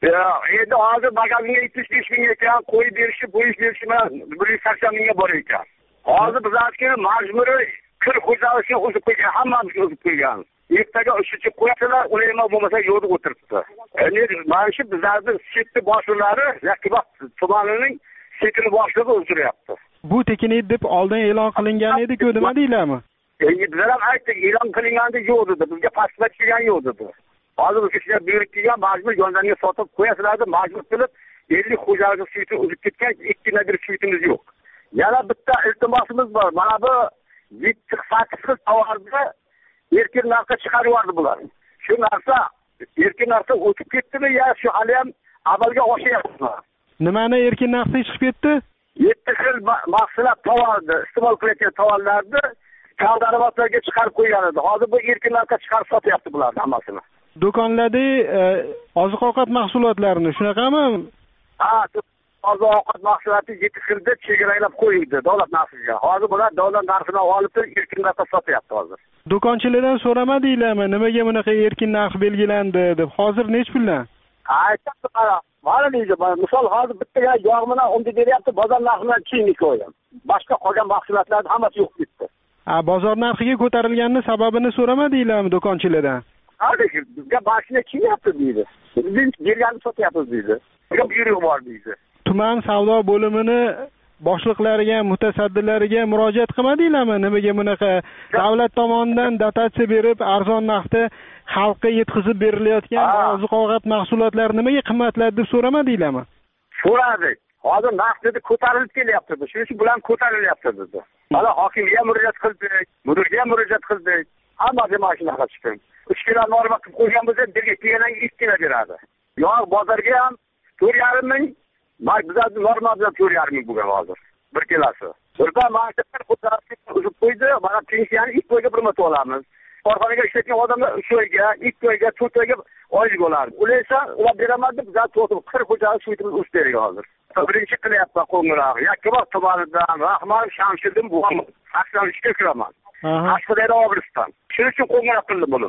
Ya, endi hozir magazinga yetmish besh ming ekan, qo'y berishi, bo'yish berishi bilan bir yuz sakson mingga bor ekan. Hozir bizlarga majburiy kir xo'jaligini o'zib qo'ygan, hammamiz o'zib qo'ygan. Ertaga uchinchi qo'ysalar, ular bo'lmasa yo'lda o'tiribdi. Endi mana shu bizlarning sektor boshliqlari Yakkabog' tumanining sektor boshlig'i o'zgaryapti. Bu tekin edi deb oldin e'lon qilingan edi-ku, nima deylarmi? Endi bizlar ham aytdik, e'lon qilinganda yo'q dedi, bizga pasport kelgan yo'q dedi. Hozir bizga buyruq kelgan, majbur yonlarga sotib qo'yasizlar deb majbur qilib, ellik xo'jalik suyuti o'zib ketgan, ikki nadir suyutimiz yo'q. Yana bitta iltimosimiz bor. Mana bu yetti sakkiz xil tovarni erkin narxga chiqarib yubordi bular. Shu narsa erkin narxga o'tib ketdimi yo shu hali ham amalga oshyapti? Nimani erkin narxga chiqib ketdi? yetti xil mahsulot tovarni, iste'mol qilayotgan tovarlarni savdo-sotiqlarga chiqarib qo'ygan edi. Hozir bu erkin narxga chiqarib sotyapti bular hammasini. Do'konlarda oziq-ovqat mahsulotlarini shunaqami? Ha, oziq-ovqat mahsuloti yetti xilda chegaralab qo'yildi davlat narxiga. Hozir bular davlat narxidan olib erkin narxga sotyapti hozir. Do'konchilardan so'ramadinglarmi, nimaga bunaqa erkin narx belgilandi deb? Hozir nech puldan? Aytdi, mana, mana deydi, misol hozir bitta yog' bilan unda beryapti, bozor narxidan keyin qo'ygan. Boshqa qolgan mahsulotlar hammasi yo'q ketdi. Ha, bozor narxiga ko'tarilganini sababini so'ramadinglarmi do'konchilardan? Hadi, bizga mashina kelyapti deydi. Biz berganini sotyapmiz deydi. Bizga buyruq bor deydi. Tuman savdo bo'limini boshliqlariga, mutasaddilariga murojaat qilmadinglarmi? Nimaga bunaqa davlat tomonidan dotatsiya berib, arzon narxda xalqqa yetkazib berilayotgan oziq-ovqat mahsulotlari nimaga qimmatladi deb so'ramadinglarmi? So'radik. Hozir narx dedi ko'tarilib kelyapti. Shuning uchun bilan ko'tarilyapti dedi. Mana hokimga murojaat qildik, mudirga murojaat qildik. Hamma mashinaga chiqdi. uch kilo norma qilib qo'ygan bo'lsa, birga kelgan ikki kilo beradi. Yo'q, bozorga ham to'rt yarim ming, bizda norma bilan to'rt yarim ming bo'lgan hozir. bir kilosi. Burada ma'ashlar ko'tarib uzib qo'ydi, mana pensiyani ikki oyga bir marta olamiz. Korxonaga ishlayotgan odamlar uch oyga, ikki oyga, to'rt oyga oylik oladi. Ular esa ular beramadi, bizlar to'g'ri qirq xo'jalik suyutimiz o'sib bergan hozir. Birinchi qilyapman qo'ng'iroq. Yakkabog' tumanidan Rahmon Shamshiddin buvam sakson uchga kiraman. Qashqadaryo obriston. Shuning uchun qo'ng'iroq qildim buni.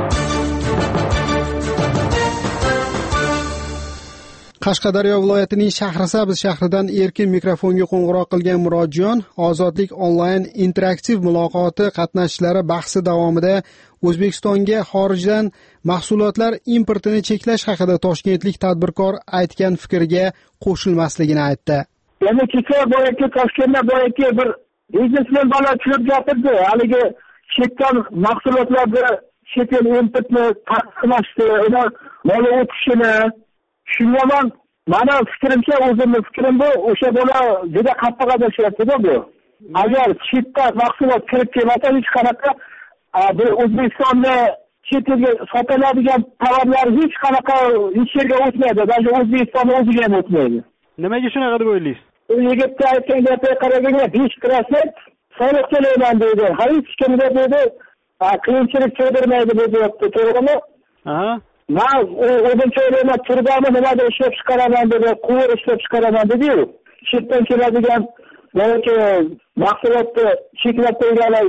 Qashqadaryo viloyatining Shahrisabz shahridan erkin mikrofonga qo'ng'iroq qilgan murojaat Ozodlik onlayn interaktiv muloqoti qatnashchilari bahsi davomida O'zbekistonga xorijdan mahsulotlar importini cheklash haqida toshkentlik tadbirkor aytgan fikriga qo'shilmasligini aytdi. Yana kecha boyagi Toshkentda boyagi bir biznesmen bola tushib gapirdi. Haligi chetdan mahsulotlarni chet el importni taqiqlashdi, ular moli o'tishini shunga man mana fikrimcha o'zimning fikrim bu, o'sha bola juda qattiq adashyapti-da bu. Agar chetdan mahsulot kirib kelmasa hech qanaqa bu O'zbekistonda chet elga sotiladigan tovarlar hech qanaqa hech yerga o'tmaydi, даже O'zbekistonning o'ziga ham o'tmaydi. Nimaga shunaqa deb o'ylaysiz? U yigitga aytgan gapiga qaraganda besh prosent soliq to'layman deydi. Hech kimga deydi qiyinchilik tug'dirmaydi deyapti, to'g'rimi? Aha. Men o'zimcha o'ylayman, turgani nimada ishlab chiqaraman dedi, quvur ishlab chiqaraman dedi-yu. Chetdan keladigan balki mahsulotni cheklab qo'yganlar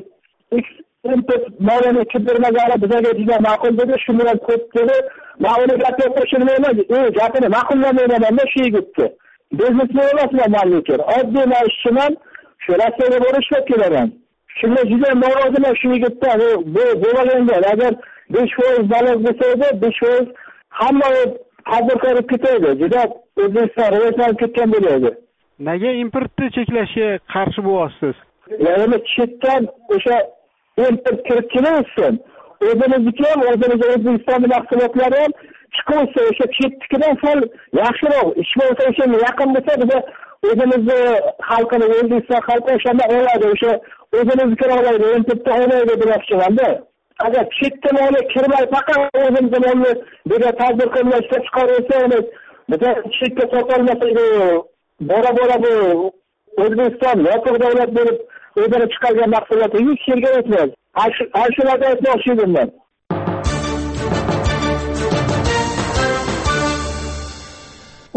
import molini kirdirmagani bizga juda ma'qul dedi, shu bilan ko'p dedi. Men uni gapiga qo'shilmayman, u gapini ma'qullamayman shu yigitni. Biznesmen emasman men lekin, oddiy ishchiman, shu Rossiyaga borib ishlab kelaman. Shunga juda noroziman shu yigitdan, bu bo'lmaganda agar besh foiz baland bo'lsa edi, besh foiz hamma tadbirkor ketadi. Juda O'zbekiston rivojlanib ketgan bo'lardi. Nega importni cheklashga qarshi bo'lyapsiz? Ya'ni chetdan o'sha import kirib kelsin. O'zimizniki ham, o'zimiz O'zbekistonning mahsulotlari ham chiqsa, o'sha chetnikidan sal yaxshiroq, ish bo'lsa o'sha yaqin bo'lsa, biz o'zimizni xalqini, O'zbekiston xalqi o'shanda oladi, o'sha o'zimiznikini oladi, importni olmaydi demoqchiman-da. Agar chetdan olib kirmay faqat o'zimizga molni degan tadbirkorlar ishlab chiqarsa, uni biza chetga sotolmasak, bora-bora bu O'zbekiston yopiq davlat bo'lib o'zini chiqargan mahsulotlar hech yerga o'tmaydi. Shularga aytmoqchi edim men.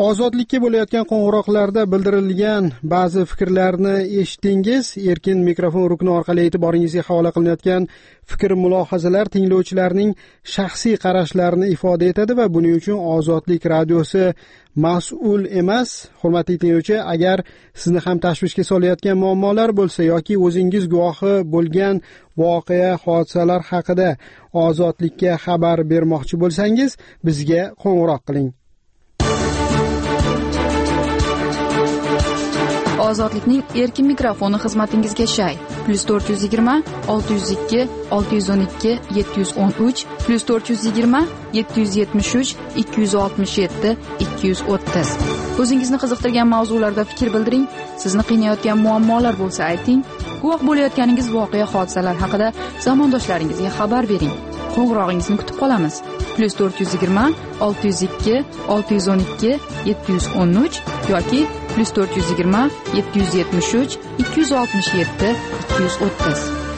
Ozodlikka bo'layotgan qo'ng'iroqlarda bildirilgan ba'zi fikrlarni eshitdingiz. Erkin mikrofon rukni orqali e'tiboringizga havola qilinayotgan fikr mulohazalar tinglovchilarning shaxsiy qarashlarini ifoda etadi va buning uchun Ozodlik radiosi mas'ul emas. Hurmatli tinglovchi, agar sizni ham tashvishga solayotgan muammolar bo'lsa yoki o'zingiz guvohi bo'lgan voqea, hodisalar haqida Ozodlikka xabar bermoqchi bo'lsangiz, bizga qo'ng'iroq qiling. Ozodlikning erkin mikrofoni xizmatingizga shay. plus to'rt yuz yigirma olti yuz ikki olti yuz o'n ikki yetti yuz o'n uch plus to'rt yuz yigirma yetti yuz yetmish uch ikki yuz oltmish yetti ikki yuz o'ttiz. O'zingizni qiziqtirgan mavzularda fikr bildiring. Sizni qiynayotgan muammolar bo'lsa ayting. Guvoh bo'layotganingiz voqea, hodisalar haqida zamondoshlaringizga xabar bering. Qo'ng'irog'ingizni kutib qolamiz. plus to'rt yuz yigirma olti yuz ikki olti yuz o'n ikki yetti yuz o'n uch yoki plus to'rt yuz yigirma yetti yuz yetmish uch ikki yuz oltmish yetti ikki yuz o'ttiz.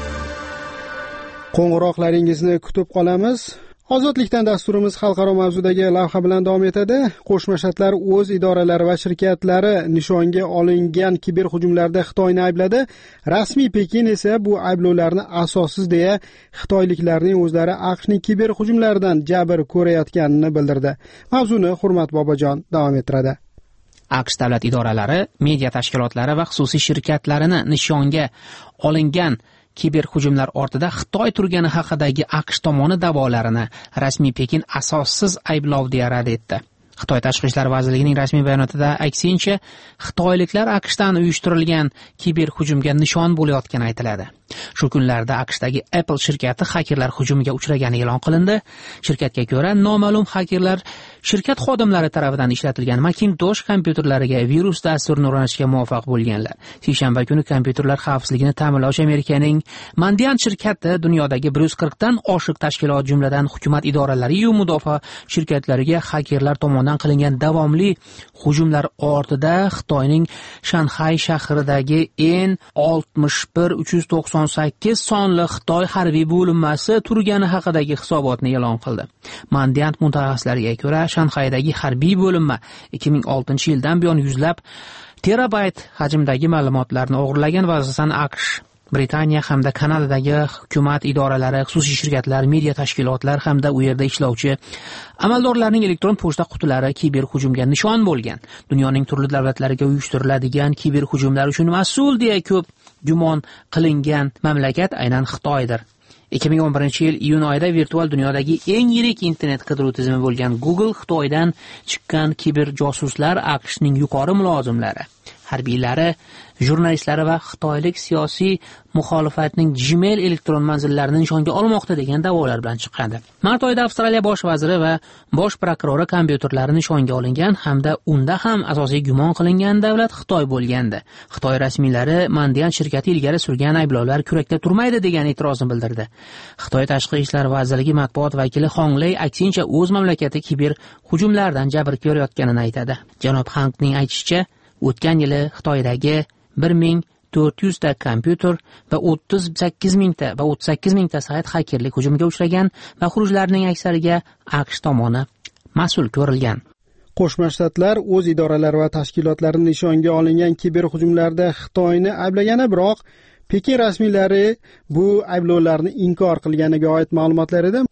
Qo'ng'iroqlaringizni kutib qolamiz. Ozodlikdan dasturimiz xalqaro mavzudagi lavha bilan davom etadi. Qo'shma Shtatlar o'z idoralari va shirkatlari nishonga olingan kiberhujumlarda Xitoyni aybladi. Rasmiy Pekin esa bu ayblovlarni asossiz deya xitoyliklarning o'zlari AQShning kiberhujumlaridan jabr ko'rayotganini bildirdi. Mavzuni Hurmat Bobojon davom ettiradi. AQSh davlat idoralari, media tashkilotlari va xususiy shirkatlarini nishonga olingan kiberhujumlar ortida Xitoy turgani haqidagi AQSh tomoni da'volarini rasmiy Pekin asossiz ayblov deya rad etdi. Xitoy Tashqi ishlar vazirligining rasmiy bayonotida aytsincha, xitoyliklar AQShdan uyushtirilgan kiberhujumga nishon bo'layotgani aytiladi. Shu kunlarda AQShdagi Apple shirkati xakerlar hujumiga uchragani e'lon qilindi. Shirkatga ko'ra, noma'lum xakerlar shirkat xodimlari tomonidan ishlatilgan Macintosh kompyuterlariga virus dasturini o'rnatishga muvaffaq bo'lganlar. Seshanba kuni kompyuterlar xavfsizligini ta'minlovchi Amerikaning Mandiant shirkati dunyodagi bir yuz qirq dan oshiq tashkilot, jumladan hukumat idoralari va mudofaa shirkatlariga xakerlar tomonidan qilingan davomli hujumlar ortida Xitoyning Shanxay shahridagi N oltmish bir uch yuz to'qson sakkiz sonli Xitoy harbiy bo'linmasi turgani haqidagi hisobotni e'lon qildi. Mandiant mutaxassislariga ko'ra, Shanxaydagi harbiy bo'linma ikki ming oltinchi yildan buyon yuzlab terabayt hajmdagi ma'lumotlarni o'g'irlagan va asosan AQSh, Britaniya hamda Kanadadagi hukumat idoralari, xususiy shirkatlar, media tashkilotlar hamda u yerda ishlovchi amaldorlarning elektron pochta qutilari kiberhujumga nishon bo'lgan. Dunyoning turli davlatlariga uyushtiriladigan kiberhujumlar uchun mas'ul deya ko'p gumon qilingan mamlakat aynan Xitoydir. ikki ming o'n birinchi yil iyun oyida virtual dunyodagi eng yirik internet qidiruv tizimi bo'lgan Google Xitoydan chiqqan kiber josuslar AQShning yuqori mulozimlari, harbiylari, jurnalistlari va xitoylik siyosiy muxolifatning Gmail elektron manzillarini nishonga olmoqda degan da'volar bilan chiqqandi. Mart oyida Avstraliya bosh vaziri va bosh prokurori kompyuterlari nishonga olingan hamda unda ham asosiy gumon qilingan davlat Xitoy bo'lgandi. Xitoy rasmiylari Mandiant shirkati ilgari surgan ayblovlar kurakda turmaydi degan e'tirozini bildirdi. Xitoy Tashqi ishlar vazirligi matbuot vakili Hong Lei aksincha o'z mamlakati kiber hujumlardan jabr ko'rayotganini aytadi. Janob Hangning aytishicha, o'tgan yili Xitoydagi bir ming to'rt yuz ta kompyuter va o'ttiz sakkiz mingta va o'ttiz sakkiz mingta sayt xakerlik hujumiga uchragan va xurujlarning aksariga AQSh tomoni mas'ul ko'rilgan. Qo'shma Shtatlar o'z idoralari va tashkilotlari nishonga olingan kiberhujumlarda Xitoyni ayblagani, biroq Pekin rasmiylari bu ayblovlarni inkor qilganiga oid ma'lumotlar edi.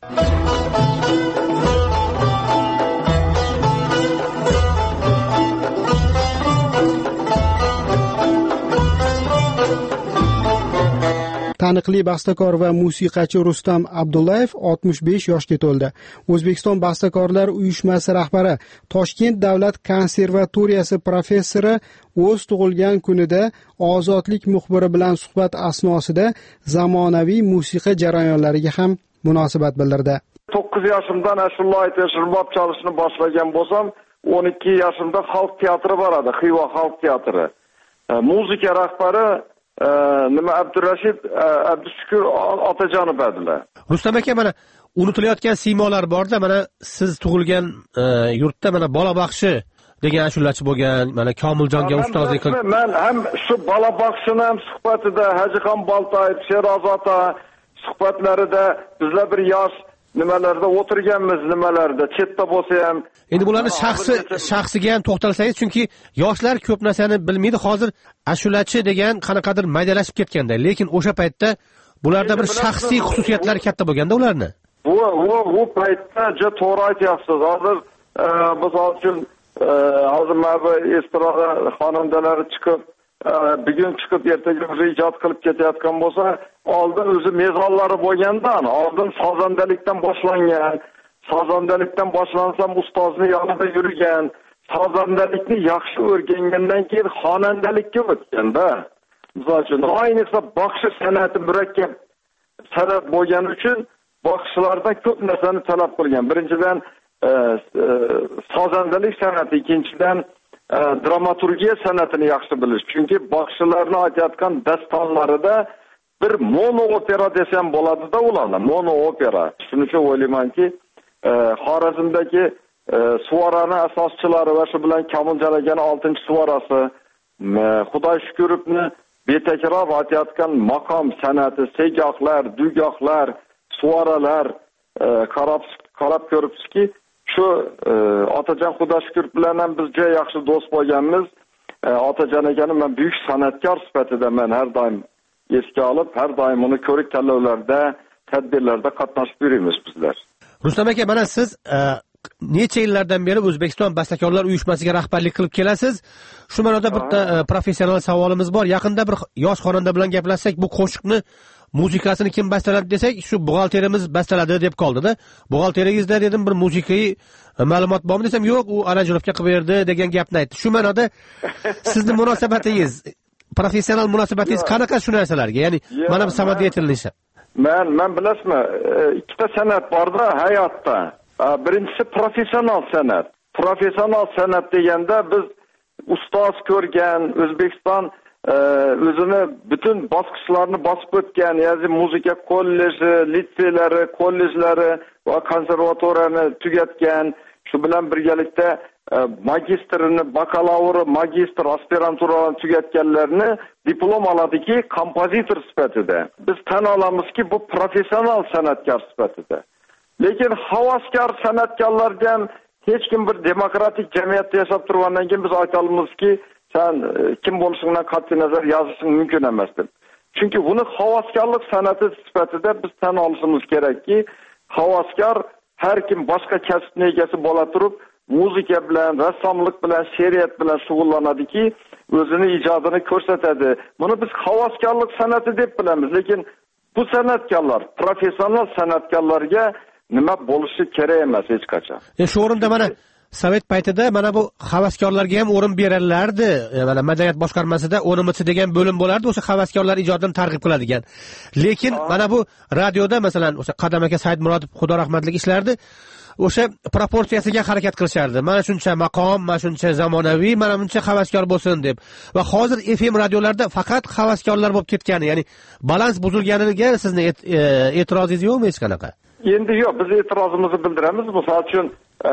Taniqli bastakor va musiqachi Rustam Abdullayev oltmish besh yoshga to'ldi. O'zbekiston Bastakorlar uyushmasi rahbari, Toshkent davlat konservatoriyasi professori o'z tug'ilgan kunida Ozodlik muxbiri bilan suhbat asnosida zamonaviy musiqa jarayonlariga ham munosabat bildirdi. to'qqiz yoshimdan ashula aytish, rubob chalishni boshlagan bo'lsam, o'n ikki yoshimda xalq teatri bor edi, Xiva xalq teatri. Muzika rahbari nima Abdurashid Abdushukur Otajonov edilar. Rustam aka, mana unutilayotgan siymolar borda, mana siz tug'ilgan yurtda mana bola baxshi degan ashulachi bo'lgan, mana Komiljonga ustozlik qilib. Men ham shu bola baxshini ham suhbatida Hajixon Boltayev, Sheroz ota suhbatlarida bizlar bir yosh nimalarda o'tirganmiz, nimalarda chetda bo'lsa ham. Endi bularni shaxsi shaxsiga ham to'xtalsangiz, chunki yoshlar ko'p narsani bilmaydi. Hozir ashulachi degan qanaqadir maydalashib ketganda, lekin o'sha paytda bularda bir shaxsiy xususiyatlari katta bo'lganda ularni. Bu bu bu paytda juda to'g'ri aytyapsiz. Hozir biz uchun hozir mana estrada xonandalari chiqib, bugun chiqib ertaga o'zi ijod qilib ketayotgan bo'lsa, oldin o'zi mezonlari bo'lgandan, oldin sozandalikdan boshlangan, sozandalikdan boshlansam ustozni yonida yurgan, sozandalikni yaxshi o'rgangandan keyin xonandalikka o'tganda. Misol uchun, ayniqsa boqish san'ati murakkab san'at bo'lgani uchun boqishlardan ko'p narsani talab qilgan. Birinchidan sozandalik san'ati, ikkinchidan dramaturgiya san'atini yaxshi bilish. Chunki boqishlarni aytayotgan dastonlarida bir mono opera desam bo'ladi-da ularni, mono opera. Shuning uchun o'ylaymanki, Xorazmdagi suvarani asoschilari va shu bilan Kamoljon oltinchi suvarasi, Xudoy Shukurovni betakror aytayotgan maqom san'ati, segohlar, dugohlar, suvaralar qarab qarab ko'ribsizki, shu Otajon Xudoy Shukurov bilan ham biz juda yaxshi do'st bo'lganmiz. Otajon akani men buyuk san'atkor sifatida men har doim esga olib, har doim uni ko'rik tanlovlarda, tadbirlarda qatnashib yuramiz bizlar. Rustam aka, mana siz necha yillardan beri O'zbekiston Bastakorlar uyushmasiga rahbarlik qilib kelasiz. Shu ma'noda bitta professional savolimiz bor. Yaqinda bir yosh xonanda bilan gaplashsak, bu qo'shiqni muzikasini kim bastaladi desak, shu buxgalterimiz bastaladi deb qoldi-da. Buxgalteringizda dedim bir musiqiy ma'lumot bormi desam, yo'q, u aranjirovka qilib berdi degan gapni aytdi. Shu ma'noda sizning munosabatingiz, professional munosabatingiz qanaqa shu narsalarga? Ya'ni mana bu samadiyatilnishi. Men men bilasizmi, ikkita san'at bor-da hayotda. Birinchisi professional san'at. Professional san'at deganda biz ustoz ko'rgan, O'zbekiston o'zini butun bosqichlarni bosib o'tgan, ya'ni muzika kolleji, litseylari, kollejlari va konservatoriyani tugatgan, shu bilan birgalikda magistrini, bakalavri, magistr, aspiranturani tugatganlarni diplom oladiki, kompozitor sifatida. Biz tan olamizki, bu professional san'atkor sifatida. Lekin havaskor san'atkorlarga ham hech kim bir demokratik jamiyatda yashab turgandan keyin biz ayta olamizki, sen kim bo'lishingdan qat'iy nazar yozishing mumkin emas deb. Chunki buni havaskorlik san'ati sifatida biz tan olishimiz kerakki, havaskor har kim boshqa kasbning egasi bo'la turib, muzika bilan, rassomlik bilan, she'riyat bilan shug'ullanadiki, o'zini ijodini ko'rsatadi. Buni biz havaskorlik san'ati deb bilamiz, lekin bu san'atkorlar, professional san'atkorlarga nima bo'lishi kerak emas hech qachon. E shu o'rinda mana Sovet paytida mana bu havaskorlarga ham o'rin berillardi. Mana madaniyat boshqarmasida O N M C degan bo'lim bo'lardi, o'sha havaskorlar ijodini targ'ib qiladigan. Lekin mana bu radioda masalan o'sha Qadam aka Saidmurodov Xudo rahmatlik ishlardi. O'sha proporsiyasiga harakat qilishardi. Mana shuncha maqom, mana shuncha zamonaviy, mana buncha havaskor bo'lsin deb. Va hozir F M radiolarda faqat havaskorlar bo'lib ketgani, ya'ni balans buzilganiga sizni e'tirozingiz yo'qmi hech qanaqa? Endi yo'q, biz e'tirozimizni bildiramiz. Misol uchun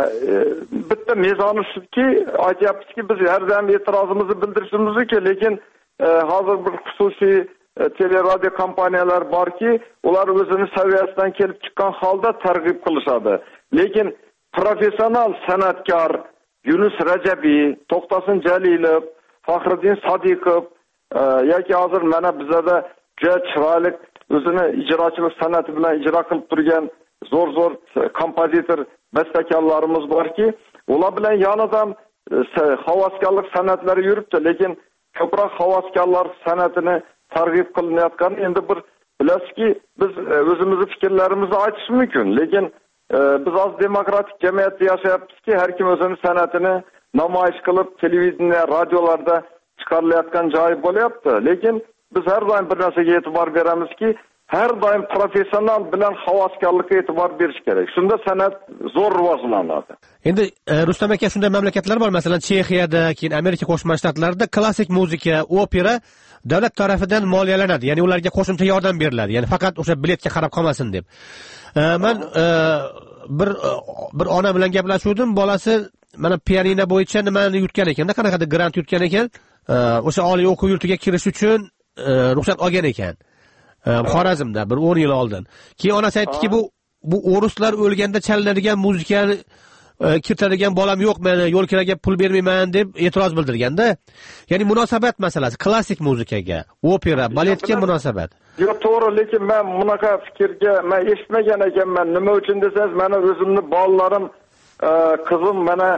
bitta mezoni shuki, aytyapmizki, biz har doim e'tirozimizni bildirishimiz kerak, lekin hozir bir xususiy teleradio kompaniyalar borki, ular o'zini saviyasidan kelib chiqqan holda targ'ib qilishadi. Lekin professional san'atkor Yunus Rajabiy, To'xtasin Jalilov, Faxriddin Sodiqov yoki hozir mana bizda juda chiroyli o'zini ijrochilik san'ati bilan ijro qilib turgan zo'r-zo'r kompozitor bastakorlarimiz borki, ular bilan yonida havaskorlik san'atlari yuribdi, lekin ko'proq havaskorlar san'atini targ'ib qilinayotgan. Endi bir bilasizki, biz o'zimizning fikrlarimizni aytish mumkin, lekin biz az demokratik jamiyatda yashayapmizki, har kim o'zining san'atini namoyish qilib, televideniya, radiolarda chiqarilayotgan joyi bo'lyapti. Lekin biz har doim bir narsaga e'tibor beramizki, har doim professional bilan havaskorlikka e'tibor berish kerak. Shunda san'at zo'r rivojlanadi. Endi Rustam aka, shunday mamlakatlar bor, masalan Chexiyada, keyin Amerika Qo'shma Shtatlarida klassik muzika, opera davlat tomonidan moliyalanadi. Ya'ni ularga qo'shimcha yordam beriladi. Ya'ni faqat o'sha biletga qarab qolmasin deb. Men bir bir ona bilan gaplashuvdim, bolasi mana pianino bo'yicha nimani yutgan ekan-da, qanaqadir grant yutgan ekan, o'sha oliy o'quv yurtiga kirish uchun ruxsat olgan ekan. Xorazmda bir o'n yil oldin. Keyin onasi aytdiki, bu bu o'ruslar o'lganda chalinadigan muzikani kiritadigan bolam yo'q, meni yo'lkiraga pul bermayman deb e'tiroz bildirganda, ya'ni munosabat masalasi, klassik muzikaga, opera, baletga munosabat. Yo'q, to'g'ri, lekin men bunaqa fikrga men eshitmagan ekanman. Nima uchun desangiz, meni o'zimni bolalarim, qizim mana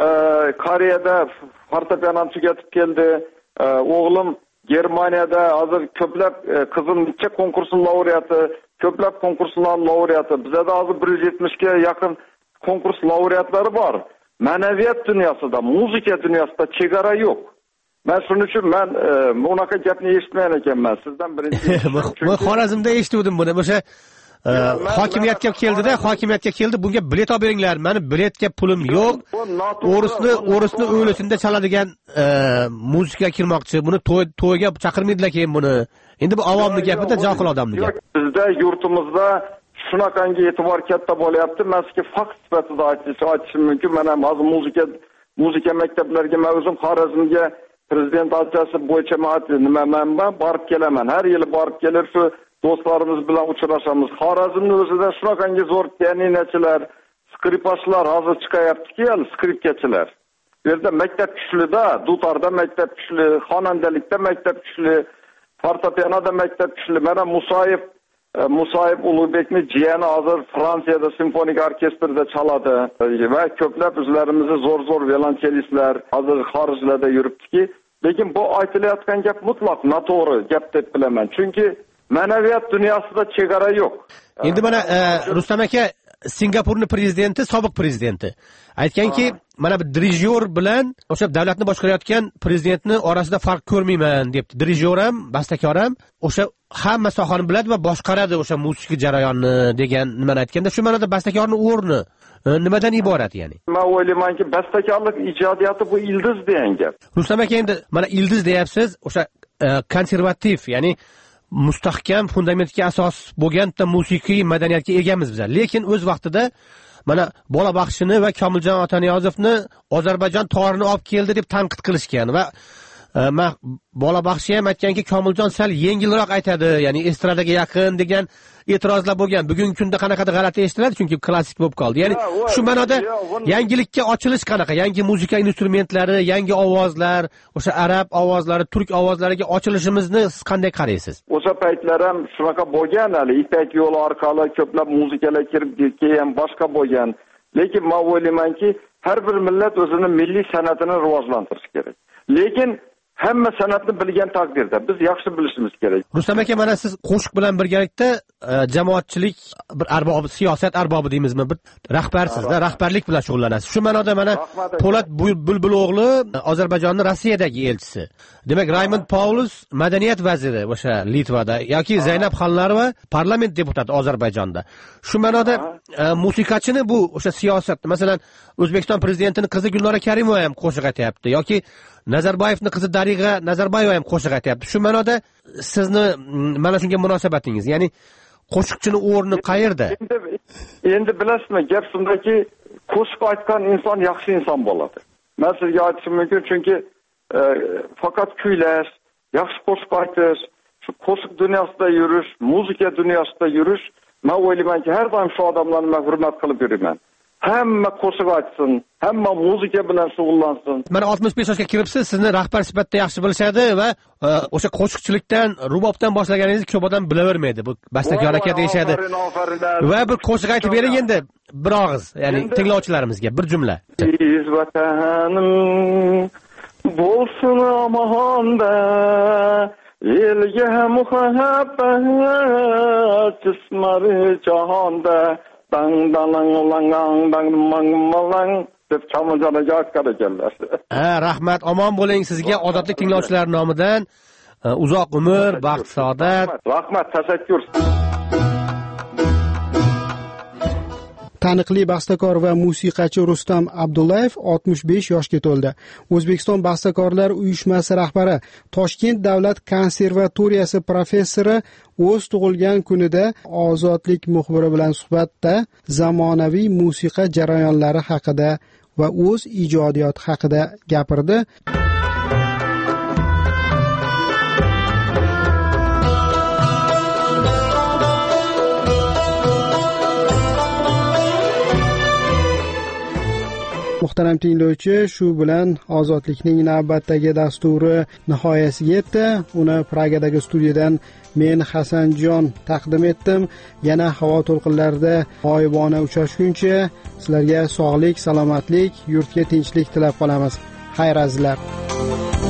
Koreyada fortepianoni tugatib keldi. O'g'lim Germaniyada hozir ko'plab, qizim ikki konkursning laureati, ko'plab konkurslar laureati. Bizda hozir bir yuz yetmishga yaqin konkurs laureatlari bor. Ma'naviyat dunyosida, muzika dunyosida chegara yo'q. Men shuning uchun men bunaqa gapni eshitmagan ekanman. Sizdan birinchi. Men Xorazmda eshitdim buni. O'sha hokimiyatga keldida, hokimiyatga keldi, bunga bilet olib beringlar. Meni biletga pulim yo'q. O'risni, o'risni o'ylasida chaladigan muzika kirmoqchi. Buni to'yga chaqirmaydilar keyin buni. Endi bu avomning gapida, johil odamning gapi. Bizda yurtimizda shunaqangi e'tibor katta bo'lyapti. Men sizga fakt sifatida aytishim mumkin. Men ham hozir muzika muzika maktablariga, men o'zim Xorazmga prezident aksiyasi bo'yicha nima men borib kelaman. Har yili borib kelib shu do'stlarimiz bilan uchrashamiz. Xorazmning o'zida shunaqangi zo'r pianinochilar, skripachlar hozir chiqayapti-ki, skripkachilar. Bu yerda maktab kuchlida, dutorda maktab kuchli, xonandalikda maktab kuchli, fortepianoda maktab kuchli. Mana Musoyev Musoyev Ulug'bekning jiyani hozir Fransiyada simfonik orkestrda chaladi va ko'plab o'zlarimizni zo'r-zo'r violonchellistlar hozir xorijlarda yuribdiki, lekin bu aytilayotgan gap mutlaq noto'g'ri gap deb bilaman. Chunki ma'naviyat dunyosida chegara yo'q. Endi mana Rustam aka Singapurning prezidenti, sobiq prezidenti aytganki, mana bu dirijyor bilan o'sha davlatni boshqarayotgan prezidentni orasida farq ko'rmayman debdi. Dirijyor ham, bastakor ham o'sha hamma sohani biladi va boshqaradi o'sha musiqiy jarayonni degan nimani aytganda, shu ma'noda bastakorning o'rni nimadan iborat ya'ni? Men o'ylaymanki, bastakorlik ijodiyati bu ildiz degan gap. Rustam aka, endi mana ildiz deyapsiz, o'sha konservativ, ya'ni mustahkam fundamentga asos bo'lgan musiqiy madaniyatga egamiz bizlar. Lekin o'z vaqtida mana bola baxshini va Komiljon Otaniyozovni Ozarbayjon torini olib keldi deb tanqid qilishgan va ma bola baxshi ham aytganki, Komiljon sal yengilroq aytadi, ya'ni estradaga yaqin degan e'tirozlar bo'lgan. Bugungi kunda qanaqadir g'alati eshitiladi, chunki klassik bo'lib qoldi. Ya'ni shu ma'noda yangilikka ochilish qanaqa? Yangi muzika instrumentlari, yangi ovozlar, o'sha arab ovozlari, turk ovozlariga ochilishimizni siz qanday qaraysiz? O'sha paytlar ham shunaqa bo'lgan, hali Ipak yo'li orqali ko'plab muzikalar kirib keyin boshqa bo'lgan. Lekin men o'ylaymanki, har bir millat o'zini milliy san'atini rivojlantirish kerak. Lekin hamma san'atni bilgan taqdirda biz yaxshi bilishimiz kerak. Rustam aka, mana siz qo'shiq bilan birgalikda jamoatchilik bir arbobi, siyosat arbobi deymizmi, bir rahbarsizda, rahbarlik bilan shug'ullanasiz. Shu ma'noda mana Po'lat Bulbulo'g'li Ozarbayjonning Rossiyadagi elchisi. Demak, Raymond Paulus madaniyat vaziri o'sha Litvada yoki Zaynab Xallarova parlament deputati Ozarbayjonda. Shu ma'noda musiqachini bu o'sha siyosat, masalan, O'zbekiston prezidentining qizi Gulnora Karimova ham qo'shiq aytayapti yoki Nazarboyevning qizi Dariga Nazarboyeva ham qo'shiq aytayapti. Shu ma'noda sizni mana shunga munosabatingiz, ya'ni qo'shiqchini o'rni qayerda? Endi endi bilasizmi, gap shundaki, qo'shiq aytgan inson yaxshi inson bo'ladi. Men sizga aytishim mumkin, chunki faqat kuylash, yaxshi qo'shiq aytish, shu qo'shiq dunyosida yurish, muzika dunyosida yurish, men o'ylaymanki, har doim shu odamlarni men hurmat qilib yuraman. Hamma qo'shiq aytsin, hamma muzika bilan shug'ullansin. Mana oltmish besh yoshga kiribsiz, sizni rahbar sifatida yaxshi bilishadi va o'sha qo'shiqchilikdan, rubobdan boshlaganingizni ko'p odam bilavermaydi. Bu bastakor aka deyshadi. Va bir qo'shiq aytib bering endi bir og'iz, ya'ni tinglovchilarimizga bir jumla. Biz vatanim bo'lsin amonda, elga muhabbat jismari jahonda. Dang dang lang lang dang mang mang deb Komiljonaga aytgan ekanlar. Ha, rahmat, omon bo'ling sizga, odobli tinglovchilar nomidan uzoq umr, baxt, saodat. Rahmat, tashakkur. Taniqli bastakor va musiqachi Rustam Abdullayev oltmish besh yoshga to'ldi. O'zbekiston Bastakorlar uyushmasi rahbari, Toshkent davlat konservatoriyasi professori o'z tug'ilgan kunida Ozodlik muxbiri bilan suhbatda zamonaviy musiqa jarayonlari haqida va o'z ijodiyoti haqida gapirdi. Muhtaram tinglovchi, shu bilan Ozodlikning navbatdagi dasturi nihoyasiga yetdi. Uni Pragadagi studiyadan men Hasanjon taqdim etdim. Yana havo to'lqinlarida g'oyibona uchrashguncha sizlarga sog'lik, salomatlik, yurtga tinchlik tilab qolamiz. Xayr azizlar.